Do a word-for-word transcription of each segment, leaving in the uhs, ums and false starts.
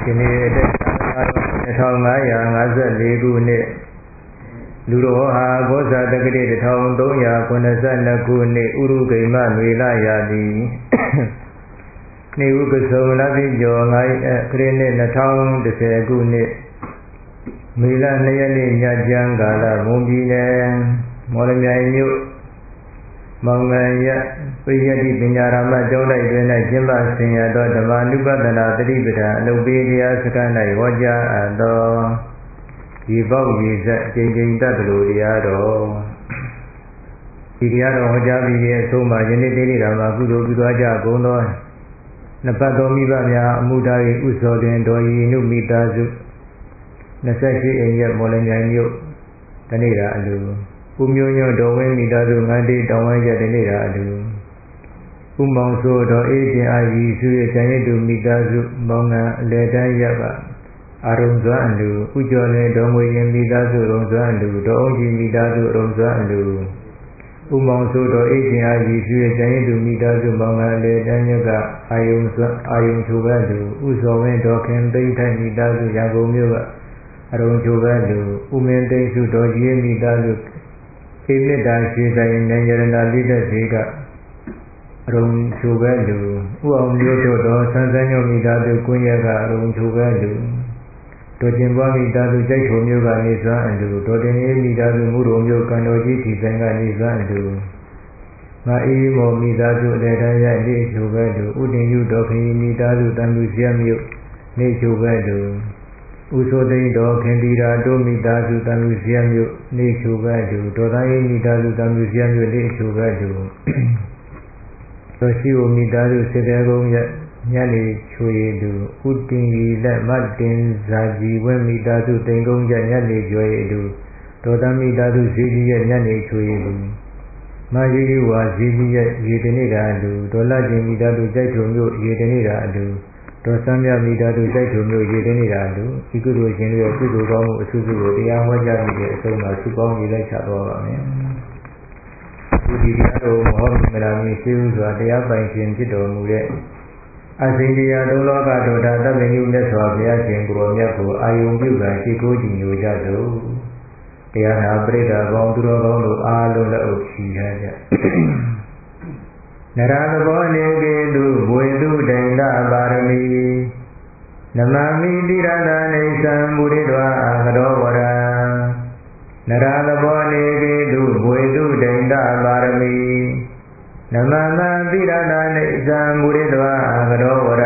ဒီနေ့တဲ့နှစ်ထောင်ငါးရာငါးဆယ်လေးခုနှစ်လူတော်ဟာဘောဇာတက္ကတိတစ်ထောင်သုံးရာခုနှစ်ဆယ်နှစ်ခုနှစ်ဥရုဂိမနွေလာရာသည်နေဥပစုံလပိကျော်ငါးခရစ်နှစ်နှစ်ထောင်တစ်ဆယ်ခုနှစ်မေလနှစ်ရက်နေ့ညချမ်းကာလမွန်ပြည်နယ်မော်လမြိုင်မြို့မောင်ငံရပိယတိပညာရမကျောင်းတိုက်တွင်၌ကျင်းပဆင်ရသောဓမ္မနုပဒနာတတိပဌာအလုပ်ပေးတရားစခန်း၌ဟောကြားအပ်သောဒီပေါက်ရည်ဆက်ကျင့်ကျင့်တတ်လိုတရားတော်ဒီတရားတော်ဟောကြားပြီးရဲ့အဆုံးမှာယနေ့တိတိဓမ္မကုသိုလ်ပြုသွားကြကုန်သောနှစ်ပတ်သောမိဘများအမှုသား၏ဥစ္စောတွင်တော်ရည်နုမိသားစုနှစ်ဆက်ရှိအိမ်ရက်မော်လမြိုင်မြို့တနေ့တာအလူဦးမျိုးညွန့်တော်ဝင်းမိသားစုငန်းတေးတောင်ဝင်းရက်တနေ့တာအလူဦးမောင်စိုးတော်အေးတင်အာရီစုရဲ့ကျန်ရည်သူမိသားစုမောင်ငံအလေတန်းရက်ကအာရုံစွမ်းအလူဥကျော်လည်းတော်ငွေရင်မိသားစုရုံစွမ်းအလူတော်အောင်ကြီးမိသားစုရုံစွမ်းအလူဦးမောင်စိုးတော်အေးတင်အာရီစုရဲ့ကျန်ရည်သူမိသားစုမောင်ငံအလေတန်းရက်ကအာယုံစွမ်းအာယုံချိုပဲလူဥစောဝင်းတော်ခင်သိမ့်ထိုင်မိသားစုရန်ကုန်မြို့ကအရုံချိုပဲလူဦးမင်းသိန်းစုတော်ကြီးမိသားစုခေမေတ္တာရှိတိုင်းနေရဏလိသက်စီကအရုံချိုပဲလူဥအောင်မျိုးတို့တော်ဆန်းဆန်းညုံမိသားစုကွင်းရကအရုံချိုပဲလူတော်ကျင်ပွားမိသားစုကြိုက်ထုံမျိုးကနေစွမ်းအလူတော်တင်ရေးမိသားစုမှုတော်မျိုးကံတော်ကြီးထီဆိုင်ကနေစွမ်းအလူငါအေးမော်မိသားစုအလေတန်းရနေချိုပဲလူဥတင်ယူတော်ခရင်မိသားစုတန်လူစီရမြို့နေချိုပဲလူဥဆိုသိန်းတော်ခင်တီရာတို့မိသားစုတန်လူစီရမြို့နေချိုပဲလူတော်သားရေးမိသားစုတန်လူစီရမြို့နေချိုပဲလူတော်ရှိဝမိသားစုစေတဲကုန်းရညနေချိုရည်လူဥတင်ရီလက်မတင်ဇာကြီးဝဲမိသားစုတိန်ကုန်းရညနေကျော်ရည်လူတော်သားမိသားစုဇီကြီးရညနေချိုရည်လူမယီယဝါဇီကြီးရရေတနေ့တာလူဒေါ်လာကျင်မိသားစုကြိုက်ထုံမြို့ရေတနေ့တာလူတော်စမ်းမြမိသားစုကြိုက်ထုံမြို့ရေတနေ့တာလူဒီကုသိုလ်ရှင်တွေရဲ့ကုသိုလ်ကောင်းမှုအစုစုကိုတရားဟောကြားပြီးတဲ့အဆုံးမှာစုပေါင်းရေးလိုက်ချသွားပါမယ်ဒီတရားတော်မဟောမလာမီရှိဥစွာတရားပိုင်ရှင်ဖြစ်တော်မူတဲ့အစဉ်တရားသုံးလောကတော်တာတပ္ပညုမြတ်စွာဘုရားရှင်ကိုယ်တော်မြတ်ကိုအာယုံပြုကရှိခိုးကြည်ညိုကြသို့တရားနာပရိသတ်ကောင်းသူတော်ကောင်းတို့အားလုံးလက်အုပ်ချီရကြနရသဘောနေကေတုဘွေတုဒိန္ဒပါရမီနမမိတိရဏနေသံမူရိတောအာကရောဝရနရသဘောနေကေတုဘွေတုဒိန္ဒပါရမီနမမတိရဏနေသံမူရိတောအာကရောဝရ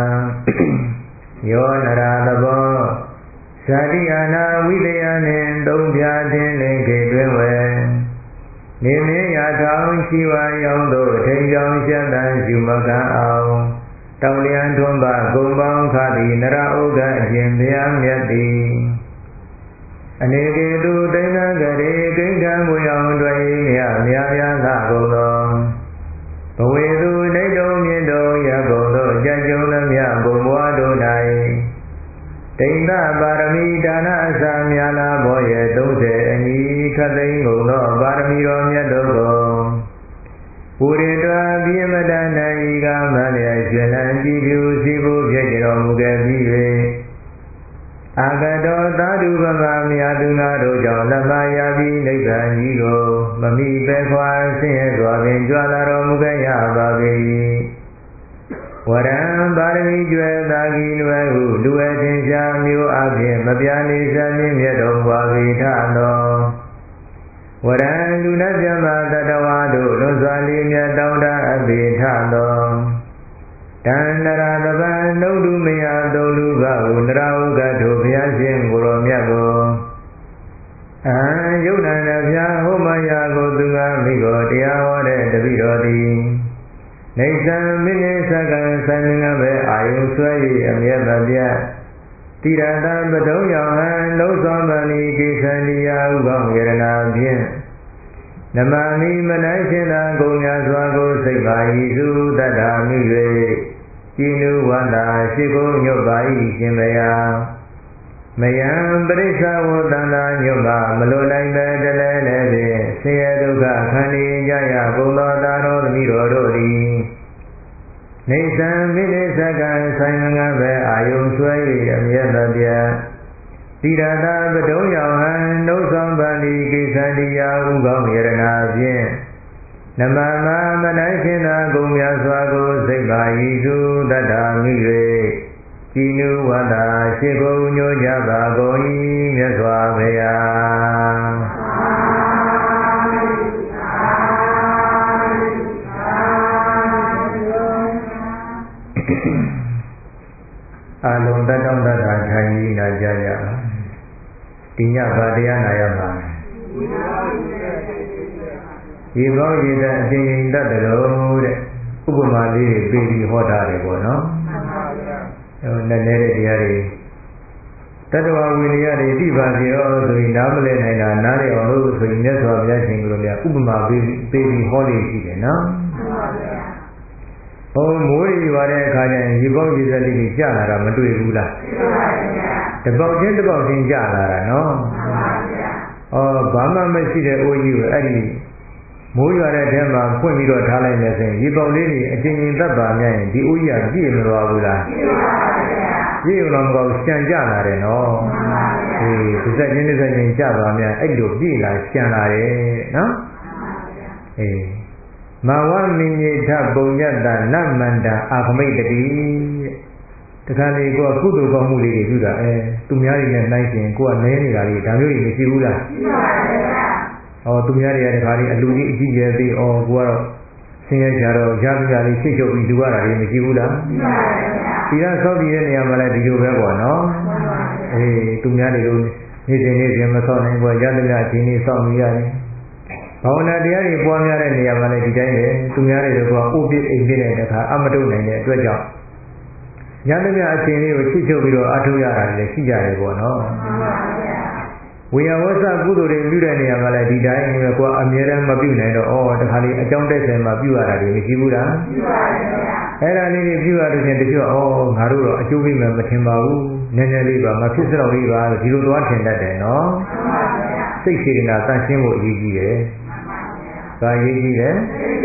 ယောနရသဘောဇာတိယနာဝိတယနှင့်သုံးပြခြင်းလင်ကေတွင်ဝဲနေမင်းရာထောင်ရှိဝါရောင်းတို့ထိန်ကြောင်ရှက်တန်ယူမကအောင်တောင်လျံထွန်းပါဂုံပေါင်းခသည်နရဥဒ္ဒအကျင်ဘုရားမြတ်သည်အနေကေတုတိဏ္ဍကရေကိဋ္ဌံမွေအောင်တွေ့မြတ်မြာများသာကုန်သောဘဝေသူနေတုံမြင့်တုံရကုန်သောကြံကြုံသမျှဘုံဘဝတို့၌ဒိဋ္ဌပါရမီဒါနအစာများလာဘောရဲ့သုံးဆယ်အညီခတ်သိမ်းကုန်သောပါရမီတော်မြတ်တို့ကိုပူရိတဝပြိမတန်၌ဤကမလျက်ကျွလံကြည်ဖြူစီဖို့ဖြစ်ကြတော်မူခဲ့ပြီး၍အာဂတောသာဓုဗမမြာသူငါတို့ကြောင့်လက်မယာပြီးနိဗ္ဗာန်ကြီးကိုမမိပဲခွာဆင်းရဲစွာပင်ကြွလာတော်မူခဲ့ရပါ၏ဝရံပါရမီကျွဲသာဂီနွယ်ဟုလူအထင်ရှားမျိုးအပြင်မပြာနေစမြင့်မြတ်တော်မူပါ၏ထသောဝရံလူနတ်မြတ်တတဝါတို့လွန်စွာလေးမြတ်တောင်းတအပိထသောတန္တရာတပံနှုတ်တုမယသုံးလူကဟုနရဟုကတို့ဘုရားရှင်ကိုယ်တော်မြတ်ကိုအာယုတ်နန္ဒဗျာဟောမယကိုသူငါမိကိုတရားဟောတဲ့တပိတော်သည်နေသံမိနေသကံဆိုင်ငါပဲအာယုဆွဲ၍အမြဲမပြတ်တိရတံပတုံယောဟံလုံးသောမဏိကိသန္တိယဥကောင်းယရနာဖြင့်နမမိမနရှင်သာဂုဏ်များစွာကိုစိတ်ပါ၏စုတတ္ထာမိ၍ဤနုဝန္တာရှိခိုးညွတ်ပါ၏ရှင်မယမယံပရိစ္ဆဝတန္တာညွတ်ပါမလိုနိုင်ပဲတလဲလဲဖြင့်ဆင်းရဲဒုက္ခခန္တီကြရကုန်သောသာတော်သမီးတော်တို့သည်နေသံမိနေသကံဆိုင်ငါပဲအာယုံဆွဲ၍ပြသီရတာပတုံးယောဟံနှုတ်ဆောင်ပါဠိကိစ္စတရားဥကောင်းယရနာဖြင့်နမမမနိုင်ရှင်သာဂုံမြတ်စွာကိုစိတ်ပါဤစုတတ္တာမိ၍ကြည်နုဝတ္တာရှိခိုးညိုကြပါကုန်၏မြတ်စွာဘုရားအာလုံးတတောင်းတတာထိုင်ကြီးနာကြကြပါဒီညဗာတရားနာရမှာဒီဘောရည်တဲ့အကျဉ်းချင်းတတ်တယ်လို့တဲ့ဥပမာလေးတွေပြီးပြီးဟောတာတယ်ပေါ့နော်မှန်ပါဗျာဟိုနည်းနည်းတဲ့တရားတွေတတဝဝိနည်းတွေသိပါစေရောဆိုရင်နားမလဲနိုင်တာနားရအောင်လို့ဆိုရင်မြတ်စွာဘုရားရှင်ကလည်းဥပမာပြီးပြီးပြီးဟောလေးရှိတယ်နော်မှန်ပါဗျာဟိုမိုးရီပါတဲ့အခါကျရင်ရေပေါက်ရေစက်လေးကြီးကျလာတာမတွေ့ဘူးလားတွေ့ပါဗျာတပေါက်ချင်းတပေါက်ချင်းကျလာတာနော်မှန်ပါဗျာဩဘာမှမရှိတဲ့အိုးကြီးကိုအဲ့ဒီမိုးရွာတဲ့ထဲမှာဖွင့်ပြီးတော့ထားလိုက်မယ်ဆိုရင်ရေပေါက်လေးတွေအချင်းချင်းသက်ပါများရင်ဒီအိုးကြီးကပြည့်မသွားဘူးလားပြည့်ပါဗျာပြည့်တော့မကောင်းရှံကြလာတယ်နော်မှန်ပါဗျာအေးဒီစက်ချင်းဒီစက်ချင်းကျသွားများအဲ့လိုပြည့်လာရှံလာတယ်နော်မှန်ပါဗျာအေးမဝမိညေထပုံညတ္တနမန္တအာခမိတ်တိတခါလေကိုကကုသိုလ်ကောင်းမှုလေးတွေပြုတာအဲသူများတွေနဲ့နိုင်ရှင်ကိုကနဲနေတာလေးဒါမျိုးတွေမရှိဘူးလားရှိပါဗျာဟောသူများတွေကတခါလေအလူကြီးအကြည့်ရဲသေးအော်ကိုကတော့ဆင်းရဲကြတော့ရပြကြလေးချိတ်ချုပ်ပြီးလူရတာတွေမရှိဘူးလားရှိပါဗျာဒီကစောက်တည်တဲ့နေရာမှာလည်းဒီလိုပဲပေါ့နော်မှန်ပါဗျာအေးသူများတွေကိုနေ့စဉ်နေ့စဉ်မစောင့်နိုင်ဘူးရသမျှအချိန်လေးစောင့်နေရတယ်ဘာဝနာတရားတွေပွားများတဲ့နေရာမှာလည်းဒီတိုင်းပဲသူများတွေကအိုးပြအိမ်ပြတဲ့အခါအမတုံနိုင်တဲ့အတွက်ကြောင့်ညသမျှအချိန်လေးကိုချစ်ချုပ်ပြီးတော့အထောက်ရတာလည်းရှိကြတယ်ပေါ့နော်မှန်ပါဗျာဝိယဝဆကုသိုလ်တွေပြုတဲ့နေရာမှာလည်းဒီတိုင်းပဲကိုယ်အမြဲတမ်းမပြုနိုင်တော့ဩတခါလေးအကြောင်းတက်ဆယ်မှာပြုရတာတွေမရှိဘူးလားပြုပါဗျာအဲ့ဒါလေးတွေပြုရလို့ချင်းတချို့ဩငါတို့တော့အကျိုးပေးမယ်မထင်ပါဘူးနည်းနည်းလေးပါမဖြစ်စတော့လေးပါဒီလိုသွားထင်တတ်တယ်နော်မှန်ပါဗျာစိတ်စေတနာတန်ရှင်းဖို့အရေးကြီးတယ်ဘာရေးကြည့်လဲ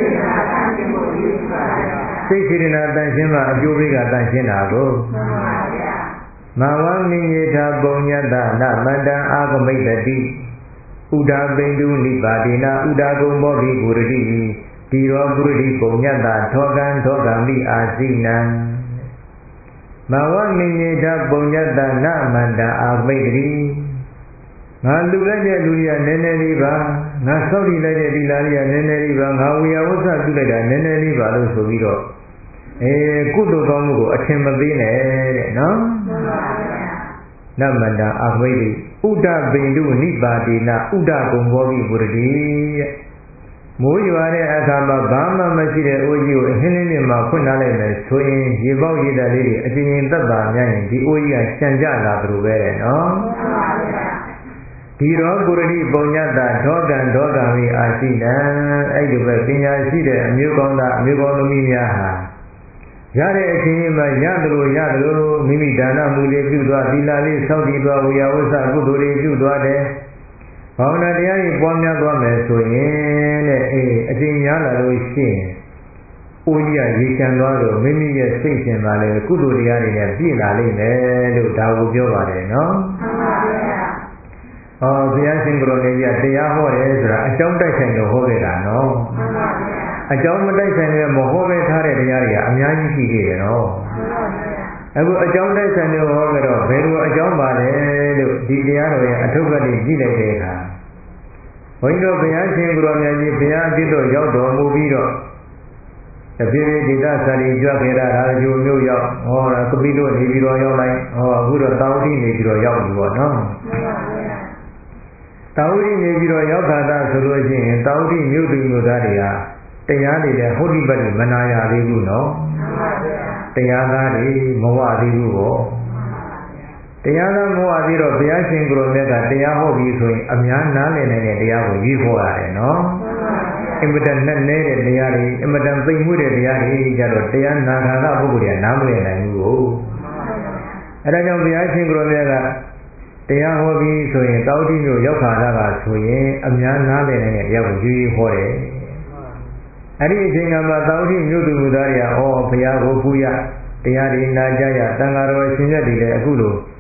စိတ်စေတနာတန်ရှင်းမှအကျိုးပေးကတန်ရှင်းတာကိုမှန်ပါဗျာမဝမိညေထပုံညတ္တနမန္တံအာဂမိတ်တိဥဒပိန္ဒုနိပါတိနာဥဒကုံဘောဂိပုရတိဒီရောပုရတိပုံညတ္တထောကံထောကံမိအာစိနံမဝမိညေထပုံညတ္တနမန္တံအာဂမိတ်တိငါလူလိုက်တဲ့လူကြီးကနည်းနည်းလေးပါငါစောက်တည်လိုက်တဲ့ဒီလာလေးကနည်းနည်းလေးပါငါဝေယဝဆပြုလိုက်တာနည်းနည်းလေးပါလို့ဆိုပြီးတော့အဲကုသိုလ်ကောင်းမှုကိုအထင်မသေးနဲ့တဲ့နော်မှန်ပါဗျာနမန္တအာမိတ်ဥဒ္ဒပိန္ဒုနိပါတိနာဥဒ္ဒကုံဘောဂိပုရတိတဲ့မိုးရွာတဲ့အခါမှာဘာမှမရှိတဲ့အိုးကြီးကိုအဟင်းလင်းနဲ့မှဖွင့်ထားလိုက်မယ်ဆိုရင်ရေပေါက်ရေတလေးတွေအချင်းချင်းသက်သာများရင်ဒီအိုးကြီးကရှံကြလာသလိုပဲတဲ့နော်မှန်ပါဗျာဒီရောပုရတိပုံညတ္တဒေါကံဒေါကံမိအာရှိနံအဲ့ဒီပဲပညာရှိတဲ့အမျိုးကောင်းသားအမျိုးကောင်းသမီးများဟာရတဲ့အချိန်မှာရတယ်လို့ရတယ်လို့မိမိဒါနမှုလေးပြုသွားသီလလေးစောင့်တည်သွားဝေယဝဆကုသိုလ်တွေပြုသွားတယ်ဘာဝနာတရားကြီးပွားများသွားမယ်ဆိုရင်တဲ့အေးအချိန်များလာလို့ရှိရင်အိုးကြီးကရေချမ်းသွားလို့မိမိရဲ့စိတ်ရှင်ပါလေကုသိုလ်တရားတွေနဲ့ပြည့်လာလိမ့်မယ်လို့ဒါကိုပြောပါတယ်နော်မှန်ပါဗျာဟောဘုရားရှင်ကိုယ်တော်ကြီးကတရားဟောတယ်ဆိုတာအကြောင်းတိုက်ဆိုင်လို့ဟောခဲ့တာနော်မှန်ပါဗျာအကြောင်းမတိုက်ဆိုင်တဲ့မဟောပဲထားတဲ့တရားတွေကအများကြီးရှိခဲ့တယ်နော်မှန်ပါဗျာအခုအကြောင်းတိုက်ဆိုင်လို့ဟောကြတော့ဘယ်လိုအကြောင်းပါလဲလို့ဒီတရားတော်ရဲ့အထုပ်ကတိကြည့်လိုက်တဲ့အခါဘုန်းကြီးတို့ဘုရားရှင်ကိုယ်တော်မြတ်ကြီးဘုရားအဖြစ်တော်ရောက်တော်မူပြီးတော့တပြေးဒေသစာရီကြွခဲ့တာဒါကြိုမျိုးရောက်ဟောတာကပိတို့နေပြီးတော့ရောက်လိုက်ဟောအခုတော့တောင်းတိနေပြီးတော့ရောက်ပြီပေါ့နော်မှန်ပါဗျာတာဝတိနေပြီးတော့ရောက်ခါသာဆိုလို့ရှိရင်တာဝတိမြို့သူမြို့သားတွေကတရားတွေလည်းဟုတ်ဒီပတ်မနာရသေးဘူးနော်မှန်ပါဗျာတရားသားတွေမဝသေးဘူးပေါ့မှန်ပါဗျာတရားသားမဝသေးတော့ဘုရားရှင်ကိုယ်တော်မြတ်ကတရားဟောပြီးဆိုရင်အများနားလည်နိုင်တဲ့တရားကိုရေးဟောရတယ်နော်မှန်ပါဗျာအင်မတန်နဲ့နေတဲ့တရားတွေအင်မတန်သိမ်မွေ့တဲ့တရားတွေကြတော့တရားနာခံတာပုဂ္ဂိုလ်တွေကနားမလည်နိုင်ဘူးကိုမှန်ပါဗျာအဲဒါကြောင့်ဘုရားရှင်ကိုယ်တော်မြတ်ကတရားဟောပြီးဆိုရင်တောတိမျိုးရောက်ခါလာကဆိုရင်အများနားလည်နိုင်တဲ့တရားကိုယူဟောတယ်အဲ့ဒီအချိန်ကမှတောတိမျိုးသူမျိုးသားတွေကဩဘုရားကိုပူရတရားတွေနာကြရတန်ဃာတော်ရှင်မြတ်တွေလည်းအခုလိုဘ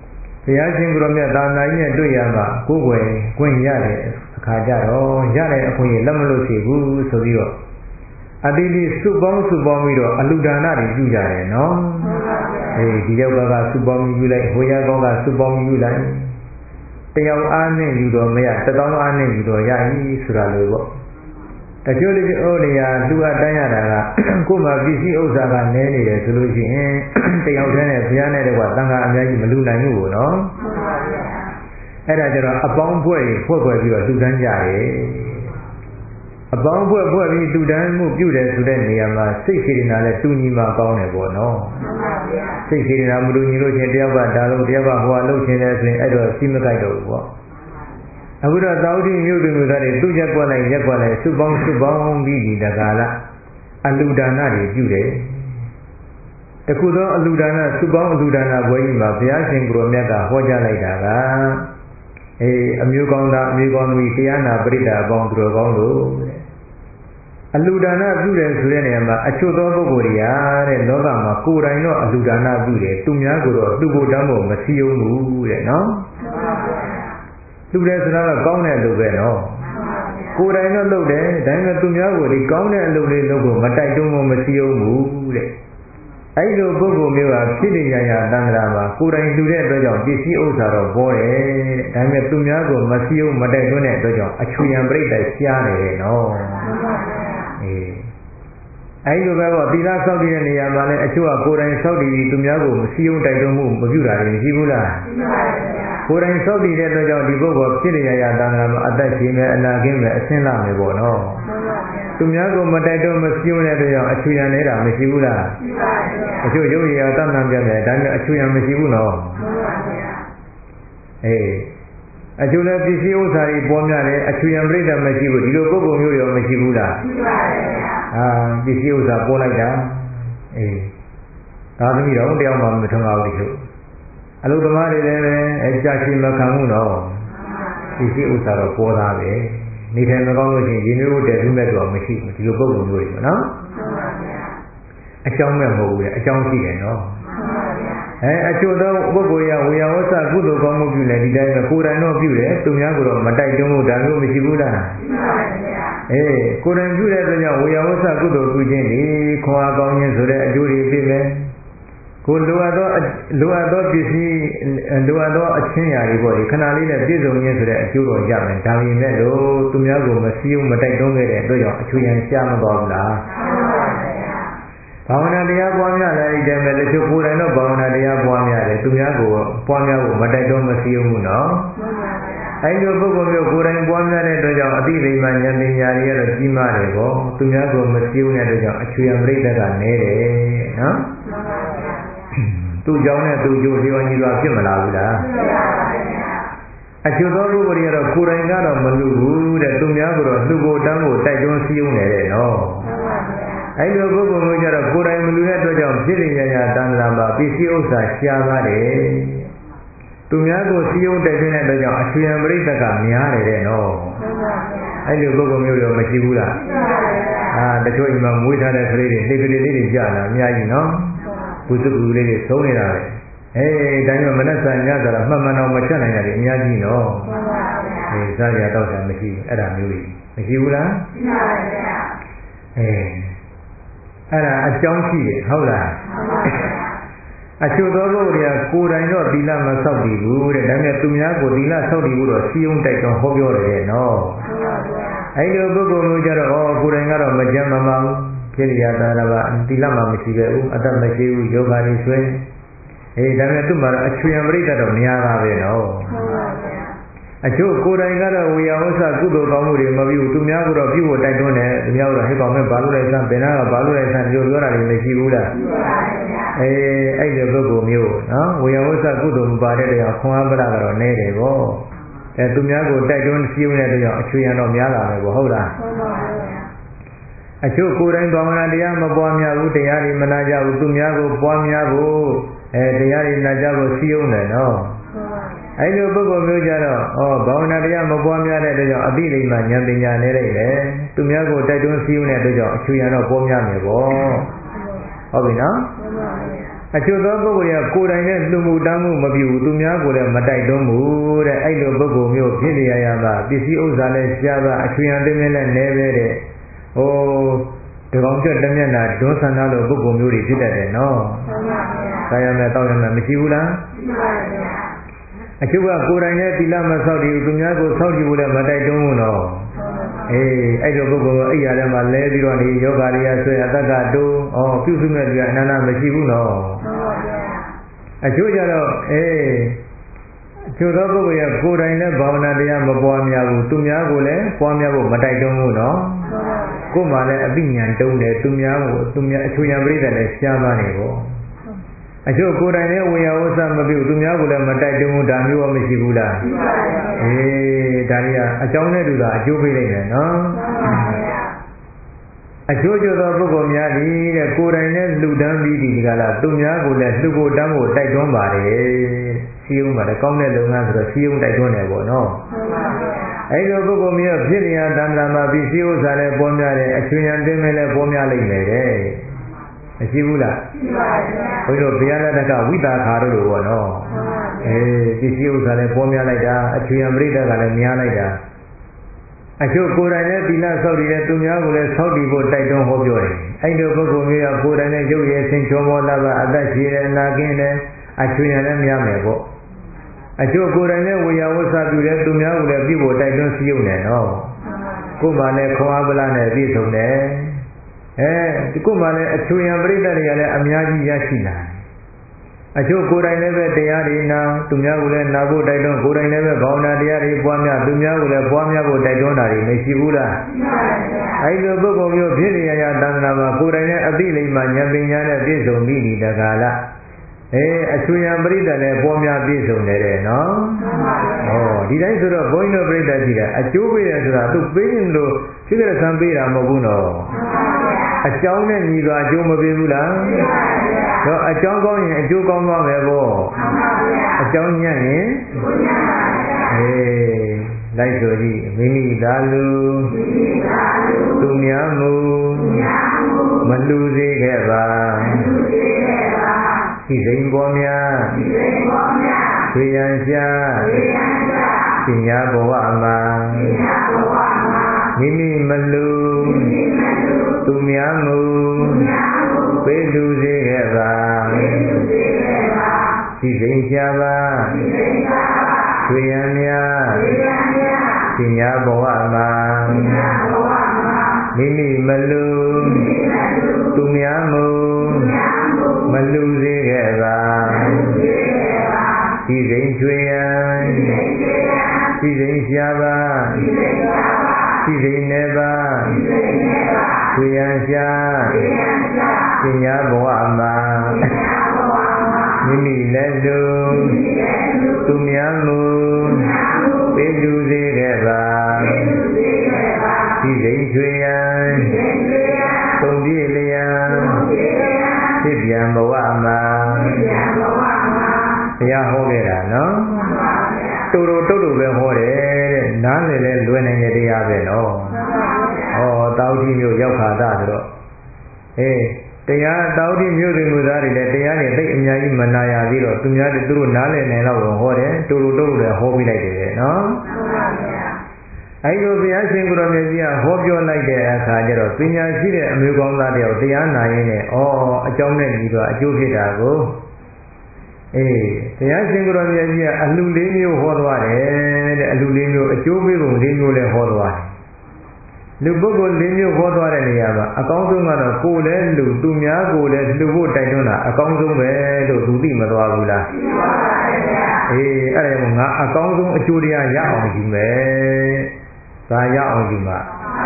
ရားရှင်ကိုယ်တော်မြတ်သာသနာကြီးနဲ့တွေ့ရမှာကိုယ်ွယ်ကွင့်ရတဲ့အခါကျတော့ရတဲ့အခွင့်အရေးလက်မလို့ရှိဘူးဆိုပြီးတော့အတိအကျစုပေါင်းစုပေါင်းပြီးတော့အလူဒါနတွေပြုကြတယ်နော်အေးဒီယောက်ကစုပေါင်းပြုလိုက်ဟိုယောက်ကစုပေါင်းပြုလိုက်တယောက်အားနဲ့ယူတော့မရတသောင်းအားနဲ့ယူတော့ရပြီဆိုတာလို့ပေါ့တချို့လူအိုးနေရလူအတန်းရတာကကိုယ်မှာပစ္စည်းဥစ္စာကနည်းနေတယ်ဆိုလို့ရှိရင်တယောက်တည်းနဲ့ဘုရားနဲ့တကွာသံဃာအများကြီးမလူနိုင်ဘူးကိုနော်အဲ့ဒါကြတော့အပေါင်းဖွဲ့ဖွဲ့ဖွဲ့ပြီးတော့လူတန်းကြတယ်အပေါင်းဖွဲ့ဖွဲ့ပြီးလူတန်းမှုပြုတယ်ဆိုတဲ့နေရာမှာစိတ်စေတနာနဲ့တူညီမှကောင်းတယ်ပေါ့နော်စိတ်စေတနာမတူညီလို့ချင်းတယောက်ကဒါလုံးတယောက်ကဟိုအလုပ်ချင်းလဲဆိုရင်အဲ့တော့စီးမကြိုက်တော့ဘူးပေါ့အခုတော့သာဝတိမြို့သူမျိုးသားတွေသူ့ရက်ကွက်လိုက်ရက်ကွက်လိုက်စုပေါင်းစုပေါင်းပြီးဒီတကာလအလူဒါနတွေပြုတယ်တခုသောအလူဒါနစုပေါင်းအလူဒါနဘွယ်ကြီးမှာဘုရားရှင်ကိုယ်တော်မြတ်ကဟောကြားလိုက်တာကအေးအမျိုးကောင်းသားအမျိုးကောင်းသမီးတရားနာပရိသတ်အပေါင်းသူတော်ကောင်းတို့အလူဒါနပြုတယ်ဆိုတဲ့နေရာမှာအချို့သောပုဂ္ဂိုလ်တွေကတဲ့လောကမှာကိုယ်တိုင်တော့အလူဒါနပြုတယ်သူများကတော့သူ့ကိုယ်တမ်းဖို့မစည်းရုံးဘူးတဲ့နော်လူတယ်ဆိုတာကကောင်းတဲ့အလုပ်ပဲနော်ကိုယ်တိုင်တော့လုပ်တယ်ဒါပေမဲ့သူများကိုဒီကောင်းတဲ့အလုပ်လေးလုပ်ဖို့မတိုက်တွန်းဖို့မစည်းရုံးဘူးတဲ့အဲ့လိုပုဂ္ဂိုလ်မျိုးဟာဖြစ်နေရရာတန်ត្រာမှာကိုယ်တိုင်လူတဲ့အတွက်ကြောင့်ပစ္စည်းဥစ္စာတော့ပေါ်တယ်တဲ့ဒါပေမဲ့သူများကိုမစည်းရုံးမတိုက်တွန်းတဲ့အတွက်ကြောင့်အချွေရံပြိတ္တရှားနေတယ်နော်အေးအဲ့လိုပဲပေါ့သီလဆောက်တည်တဲ့နေရာမှာလည်းအချို့ကကိုယ်တိုင်ဆောက်တည်ပြီးသူများကိုမစည်းရုံးတိုက်တွန်းမှုမပြုတာလည်းမရှိဘူးလားကိုယ်တိုင်ဆောက်တည်တဲ့အတွက်ကြောင့်ဒီပုဂ္ဂိုလ်ဖြစ်နေရရာတန်ត្រာမှာအသက်ရှင်မယ်အနာကင်းမယ်အဆင်းလာမယ်ပေါ့နော်သူများကိုမတိုက်တွန်းမစည်းရုံးတဲ့အတွက်ကြောင့်အချွေရံနေတာမရှိဘူးလားအချို့ရုပ်ရည်တန်တန်ပြတယ်ဒါပေမဲ့အချွေရံမရှိဘူးနော်အေးအချို့လည်းပစ္စည်းဥစ္စာတွေပေါ်များတယ်အချွေရံပြိတ္တမရှိဘူးဒီလိုပုဂ္ဂိုလ်မျိုးရောမရှိဘူးလားရှိပါရဲ့အာပစ္စည်းဥစ္စာပေါ်လိုက်တာအေးဒါသမီးတော့တယောက်မှမထုံအောင်ဒီလိုအလုသမားတွေလည်းပဲအကြရှိမခံဘူးနော်ပစ္စည်းဥစ္စာတော့ပေါ်သားပဲနေထိုင်မကောင်းလို့ရှိရင်ရေမျိုးတည်ပြီးမဲ့တော့မရှိဘူးဒီလိုပုဂ္ဂိုလ်မျိုးတွေပေါ့နော်အကြောင်းမဲ့မဟုတ်ဘူးလေအကြောင်းရှိတယ်နော်အဲအချို့သောပုဂ္ဂိုလ်ရဝေယဝဆကုသိုလ်ကောင်းမှုပြုတယ်ဒီတိုင်းပဲကိုယ်တိုင်တော့ပြုတယ်သူများကတော့မတိုက်တွန်းလို့ဒါမျိုးမရှိဘူးလားအေးကိုယ်တိုင်ပြုတဲ့အတွက်ကြောင့်ဝေယဝဆကုသိုလ်ပြုခြင်းဒီခွန်အားကောင်းခြင်းဆိုတဲ့အကျိုးတွေဖြစ်မယ်ကိုလိုအပ်သောလိုအပ်သောပစ္စည်းလိုအပ်သောအချင်းရာတွေပေါ့ဒီခဏလေးနဲ့ပြည့်စုံခြင်းဆိုတဲ့အကျိုးတော်ရမယ်ဒါပေမဲ့လို့သူများကိုမစည်းရုံးမတိုက်တွန်းခဲ့တဲ့အတွက်ကြောင့်အချွေရန်ရှားမသွားဘူးလားဘာဝနာတရားပွားများလည်းအဲ့ဒီတည်းပဲတချို့ကိုယ်တိုင်တော့ဘာဝနာတရားပွားများတယ်သူများကိုပွားများဖို့မတိုက်တွန်းမစည်းရုံးဘူးနော်အဲ့ဒီပုဂ္ဂိုလ်မျိုးကိုယ်တိုင်ပွားများတဲ့အတွက်ကြောင့်အတိဒိမှဉာဏ်ပညာတွေကတော့ကြီးမားတယ်ပေါ့သူများကိုမစည်းရုံးတဲ့အတွက်ကြောင့်အချွေရန်ပြိတ္တကနည်းတယ်နော်သူ့ကြောင့်နဲ့သူ့ကြိုးလျော်ညီစွာဖြစ်မလာဘူးလားအကျိုးသောပုဂ္ဂိုလ်တွေကတော့ကိုယ်တိုင်ကတော့မလူဘူးတဲ့သူများကတော့လူကိုတန်းကိုတိုက်တွန်းစည်းရုံးနေတယ်နော်အဲ့လိုပုဂ္ဂိုလ်မျိုးကြတော့ကိုယ်တိုင်မလူတဲ့အတွက်ကြောင့်ဖြစ်နေရရာတန်ត្រာမှာပစ္စည်းဥစ္စာရှားပါတယ်သူများကိုစည်းရုံးတိုက်တွန်းတဲ့အတွက်ကြောင့်အချွေရံပြိတ္တကများတယ်တဲ့နော်အဲ့လိုပုဂ္ဂိုလ်မျိုးရောမရှိဘူးလားအာတချို့အိမ်မှာမွေးထားတဲ့ကလေးတွေလှေကလေးလေးတွေကြာလာအများကြီးနော်ဘုသူကူလေးတွေသုံးနေတာပဲအေးဒါကြောင့်မနက်စာညစာမှတ်မှန်တော့မချက်နိုင်တာတွေအများကြီးနော်အေးစားကြတော့တာမရှိဘူးအဲ့ဒါမျိုးကြီးမရှိဘူးလားရှိပါပါဗျာအေးအဲ့ဒါအကြောင်းရှိတယ်ဟုတ်လားအချို့သောပုဂ္ဂိုလ်တွေကကိုယ်တိုင်တော့သီလမဆောက်တည်ဘူးတဲ့ဒါပေမဲ့သူများကိုသီလဆောက်တည်ဖို့တော့စီယုံတိုက်တော့ဟောပြောတယ်နော်အဲ့လိုပုဂ္ဂိုလ်မျိုးကြတော့ဩကိုယ်တိုင်ကတော့မကြမ်းမမှန်ဖြစ်ရတာတော့သီလမှမရှိပဲဘူးအတ္တမရှိဘူးယောဂါတွေဆွဲအေးဒါပေမဲ့သူ့မှာတော့အချွေရံပြိတ္တတော့များတာပဲနော်အချို့ကိုယ်တိုင်ကတော့ဝေယဝဆကုသိုလ်ကောင်းမှုတွေမပြုသူများကတော့ပြုဖို့တိုက်တွန်းတယ်သူများကတော့ဟဲ့ကောင်မဲ့ဘာလို့လဲစမ်းဘယ်နာကဘာလို့လဲစမ်းပြောပြောတာတွေမရှိဘူးလားရှိပါပါဗျာအေးအဲ့ဒီပုဂ္ဂိုလ်မျိုးနော်ဝေယဝဆကုသိုလ်မပါတဲ့တရားခွန်အားပရကတော့နည်းတယ်ဗောအဲသူများကိုတိုက်တွန်းစည်းရုံးတဲ့တရားအချွေရံတော့များလာမယ်ဗောဟုတ်လားဟုတ်ပါဗျာအချို့ကိုယ်တိုင်ဘာဝနာတရားမပွားများဘူးတရားတွေမနာကြဘူးသူများကိုပွားများဖို့အဲတရားတွေနာကြဖို့စည်းရုံးတယ်နော်အဲ့လိုပုဂ္ဂိုလ်မျိုးကြတော့ဩဘာဝနာတရားမပွားများတဲ့အတွက်ကြောင့်အတိလိမ္မာဉာဏ်ပညာနဲ့လိုက်တယ်သူများကိုတိုက်တွန်းစည်းရုံးတဲ့အတွက်ကြောင့်အချွေရံတော့ပေါ်များမယ်ပေါ့ဟုတ်ပြီနော်အကျိုးသောပုဂ္ဂိုလ်ကကိုယ်တိုင်နဲ့လူမှုတမ်းမှုမပြုဘူးသူများကိုလည်းမတိုက်တွန်းဘူးတဲ့အဲ့လိုပုဂ္ဂိုလ်မျိုးဖြစ်နေရရပါပစ္စည်းဥစ္စာလည်းရှားပါအချွေရန်သိမင်းလည်းနဲပဲတဲ့ဟိုတကောင်ကျွတ်တမျက်နှာဒွန်းဆန္ဒလိုပုဂ္ဂိုလ်မျိုးတွေဖြစ်တတ်တယ်နော်ဆရာမတောင်းရမယ်မရှိဘူးလားအကျိုးကကိုယ်တိုင်နဲ့သီလမဆောက်တည်ဘူးသူများကိုဆောက်တည်ဖို့လည်းမတိုက်တွန်းဘူးနော်အေးအဲ့လိုပုဂ္ဂိုလ်ကအိယာထဲမှာလဲပြီးတော့နေယောဂရိယဆွဲအတ္တကတိုးဩပြုစုမဲ့လူကအနန္တမရှိဘူးနော်အကျိုးကြတော့အေးအကျိုးသောပုဂ္ဂိုလ်ကကိုယ်တိုင်လည်းဘာဝနာတရားမပွားများဘူးသူများကိုလည်းပွားများဖို့မတိုက်တွန်းဘူးနော်ကိုယ်မှလည်းအသိဉာဏ်တုံးတယ်သူများကိုသူများအချွေရန်ပြိတ္တလည်းရှားပါနေပေါ့အကျိုးကိုယ်တိုင်လည်းဝေယဝဆမပြုသူများကိုလည်းမတိုက်တွန်းဘူးဒါမျိုးရောမရှိဘူးလားအေးဒါတွေကအကြောင်းနဲ့တူတာအကျိုးပေးလိုက်တယ်နော်အကျိုးကျသောပုဂ္ဂိုလ်များသည်တဲ့ကိုယ်တိုင်လည်းလှူဒန်းပြီးဒီကလာသူများကိုလည်းလှူဖို့တမ်းဖို့တိုက်တွန်းပါတယ်စီယုံပါတယ်ကောင်းတဲ့လုပ်ငန်းဆိုတော့စီယုံတိုက်တွန်းတယ်ပေါ့နော်အဲ့လိုပုဂ္ဂိုလ်မျိုးဖြစ်နေရတန်ត្រာမှာပစ္စည်းဥစ္စာလည်းပေါ်များတယ်အချွေရန်တင်းမဲလည်းပေါ်များလိမ့်မယ်တဲ့မရှိဘူးလားရှိပါဗျာဘုရားလက်ထက်ကဝိတာခါတို့လိုပေါ့နော်အေးပစ္စည်းဥစ္စာလည်းပေါ်များလိုက်တာအချွေရန်ပြိတ္တကလည်းများလိုက်တာအကျိုးကိုယ်တိုင်လည်းသီလဆောက်တည်တဲ့သူများကိုလည်းဆောက်တည်ဖို့တိုက်တွန်းဟောပြောတယ်အဲ့လိုပုဂ္ဂိုလ်မျိုးကကိုယ်တိုင်လည်းရုပ်ရည်ဆင်းချောမောလာပါအသက်ရှိတယ်နာကင်းတယ်အချွေရန်လည်းများမယ်ပေါ့အကျိုးကိုယ်တိုင်လည်းဝေယဝဆပြုတဲ့သူများကိုလည်းပြုဖို့တိုက်တွန်းစည်းရုံးတယ်နော်ကိုယ်မှလည်းခွန်အားပလားနဲ့ပြည့်စုံတယ်အဲဒီကိုယ်မှလည်းအချွေရန်ပြိတ္တတွေကလည်းအများကြီးရရှိလာတယ်အကျိုးကိုယ်တိုင်လည်းပဲတရားတွေနာသူများကိုလည်းနာဖို့တိုက်တွန်းကိုယ်တိုင်လည်းပဲဘာဝနာတရားတွေပွားများသူများကိုလည်းပွားများဖို့တိုက်တွန်းတာတွေမရှိဘူးလားရှိပါဘူးအဲဒီလိုပုဂ္ဂိုလ်မျိုးဖြစ်နေရရတန်ត្រာမှာကိုယ်တိုင်လည်းအသိလိမ္မာဉာဏ်ပညာနဲ့ပြည့်စုံပြီးဒီတကာလအဲအချွေရန်ပြိတ္တလည်းပွားများပြည့်စုံတယ်တဲ့နော်ဟောဒီတိုင်းဆိုတော့ဘုန်းကြီးတို့ပြိတ္တကြီးကအကျိုးပေးတယ်ဆိုတာသူပေးရင်လို့ဖြစ်ကြံပေးတာမဟုတ်ဘူးနော်အကြောင်းနဲ့ညီစွာအကျိုးမပေးဘူးလားတော့အကြောင်းကောင်းရင်အကျိုးကောင်းသွားမယ်ပေါ့အကြောင်းညံ့ရင်အေးလိုက်ဆိုကြည့်မိမိသာလူသူများမူမလူစေခဲ့ပါဒီစိန်ပေါ်များဆွေရန်ရှာပညာဘဝမှာမိမိမလူသူများမူပေးလူစေခဲ့ပါဒီစိန်ရှာပါဆွေရန်များပညာဘဝမှာမိမိမလူသူများမူမလူစေခဲ့ပါဒီစိန်ကျွေရန်ဒီစိန်ရှာပါဒီစိန်နေပါကျွေရန်ရှာပညာဘဝမှာမိမိလက်လူသူများမူပေးလူစေခဲ့ပါဒီစိန်ကျွေရန်သုံးပြည့်လျံဖြစ်ပြန်ဘဝမှာဘုရားဟောခဲ့တာနော်တူတူတုတ်တူပဲဟောတယ်တဲ့နားလည်လဲလွယ်နိုင်တဲ့တရားပဲနော်ဟောတောက်တိမျိုးရောက်ခါတာဆိုတော့အေးတရားတောက်တိမျိုးတွေမျိုးသားတွေလည်းတရားတွေသိအများကြီးမနာရသေးတော့သူများတွေသူတို့နားလည်နိုင်တော့ဟောတယ်တူတူတုတ်တူလည်းဟောပြလိုက်တယ်နော်အဲ့လိုဘုရားရှင်ကိုယ်တော်မြတ်ကြီးကဟောပြောလိုက်တဲ့အခါကျတော့ပညာရှိတဲ့အမျိုးကောင်းသားတယောက်တရားနာရင်းနဲ့ဩအကြောင်းနဲ့ညီတော့အကျိုးဖြစ်တာကိုအေးဘုရားရှင်ကိုယ်တော်မြတ်ကြီးကအလှလေးမျိုးဟောသွားတယ်တဲ့အလှလေးမျိုးအကျိုးပေးပုံလေးမျိုးလည်းဟောသွားတယ်လူပုဂ္ဂိုလ်လေးမျိုးဟောသွားတဲ့နေရာမှာအကောင်းဆုံးကတော့ကိုယ်လည်းလူသူများကိုယ်လည်းလှူဖို့တိုက်တွန်းတာအကောင်းဆုံးပဲလို့သူသိမသွားဘူးလားသိပါပါဗျာအေးအဲ့ဒါကငါအကောင်းဆုံးအကျိုးတရားရအောင်ယူမယ်ဒါရအောင်ယူမှာ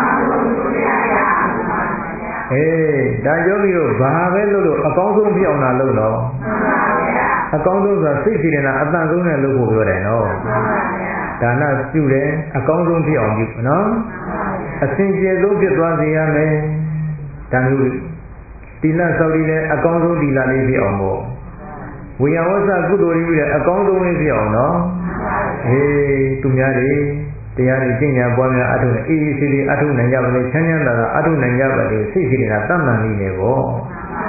အေးဒါကြောင့်ပြီးတော့ဘာပဲလုပ်လို့အကောင်းဆုံးဖြစ်အောင်လားလုပ်တော့အကောင်းဆုံးဆိုတာစိတ်စေတနာအတန်ဆုံးနဲ့လုပ်ဖို့ပြောတယ်နော်ဒါနပြုတယ်အကောင်းဆုံးဖြစ်အောင်ပြုနော်အစဉ်ကျေဆုံးဖြစ်သွားစေရမယ်ဒါမျိုးသီလစောင့်တည်တဲ့အကောင်းဆုံးသီလလေးဖြစ်အောင်ပေါ့ဝိယဝဆကုသိုလ်တွေပြုတဲ့အကောင်းဆုံးလေးဖြစ်အောင်နော်အေးသူများတွေတရားတွေကျင့်ကြံပွားများအထုအေးအေးဆေးလေးအထုနိုင်ကြပါလေချမ်းချမ်းသာသာအထုနိုင်ကြပါလေစိတ်စေတနာတတ်မှန်နေတယ်ပေါ့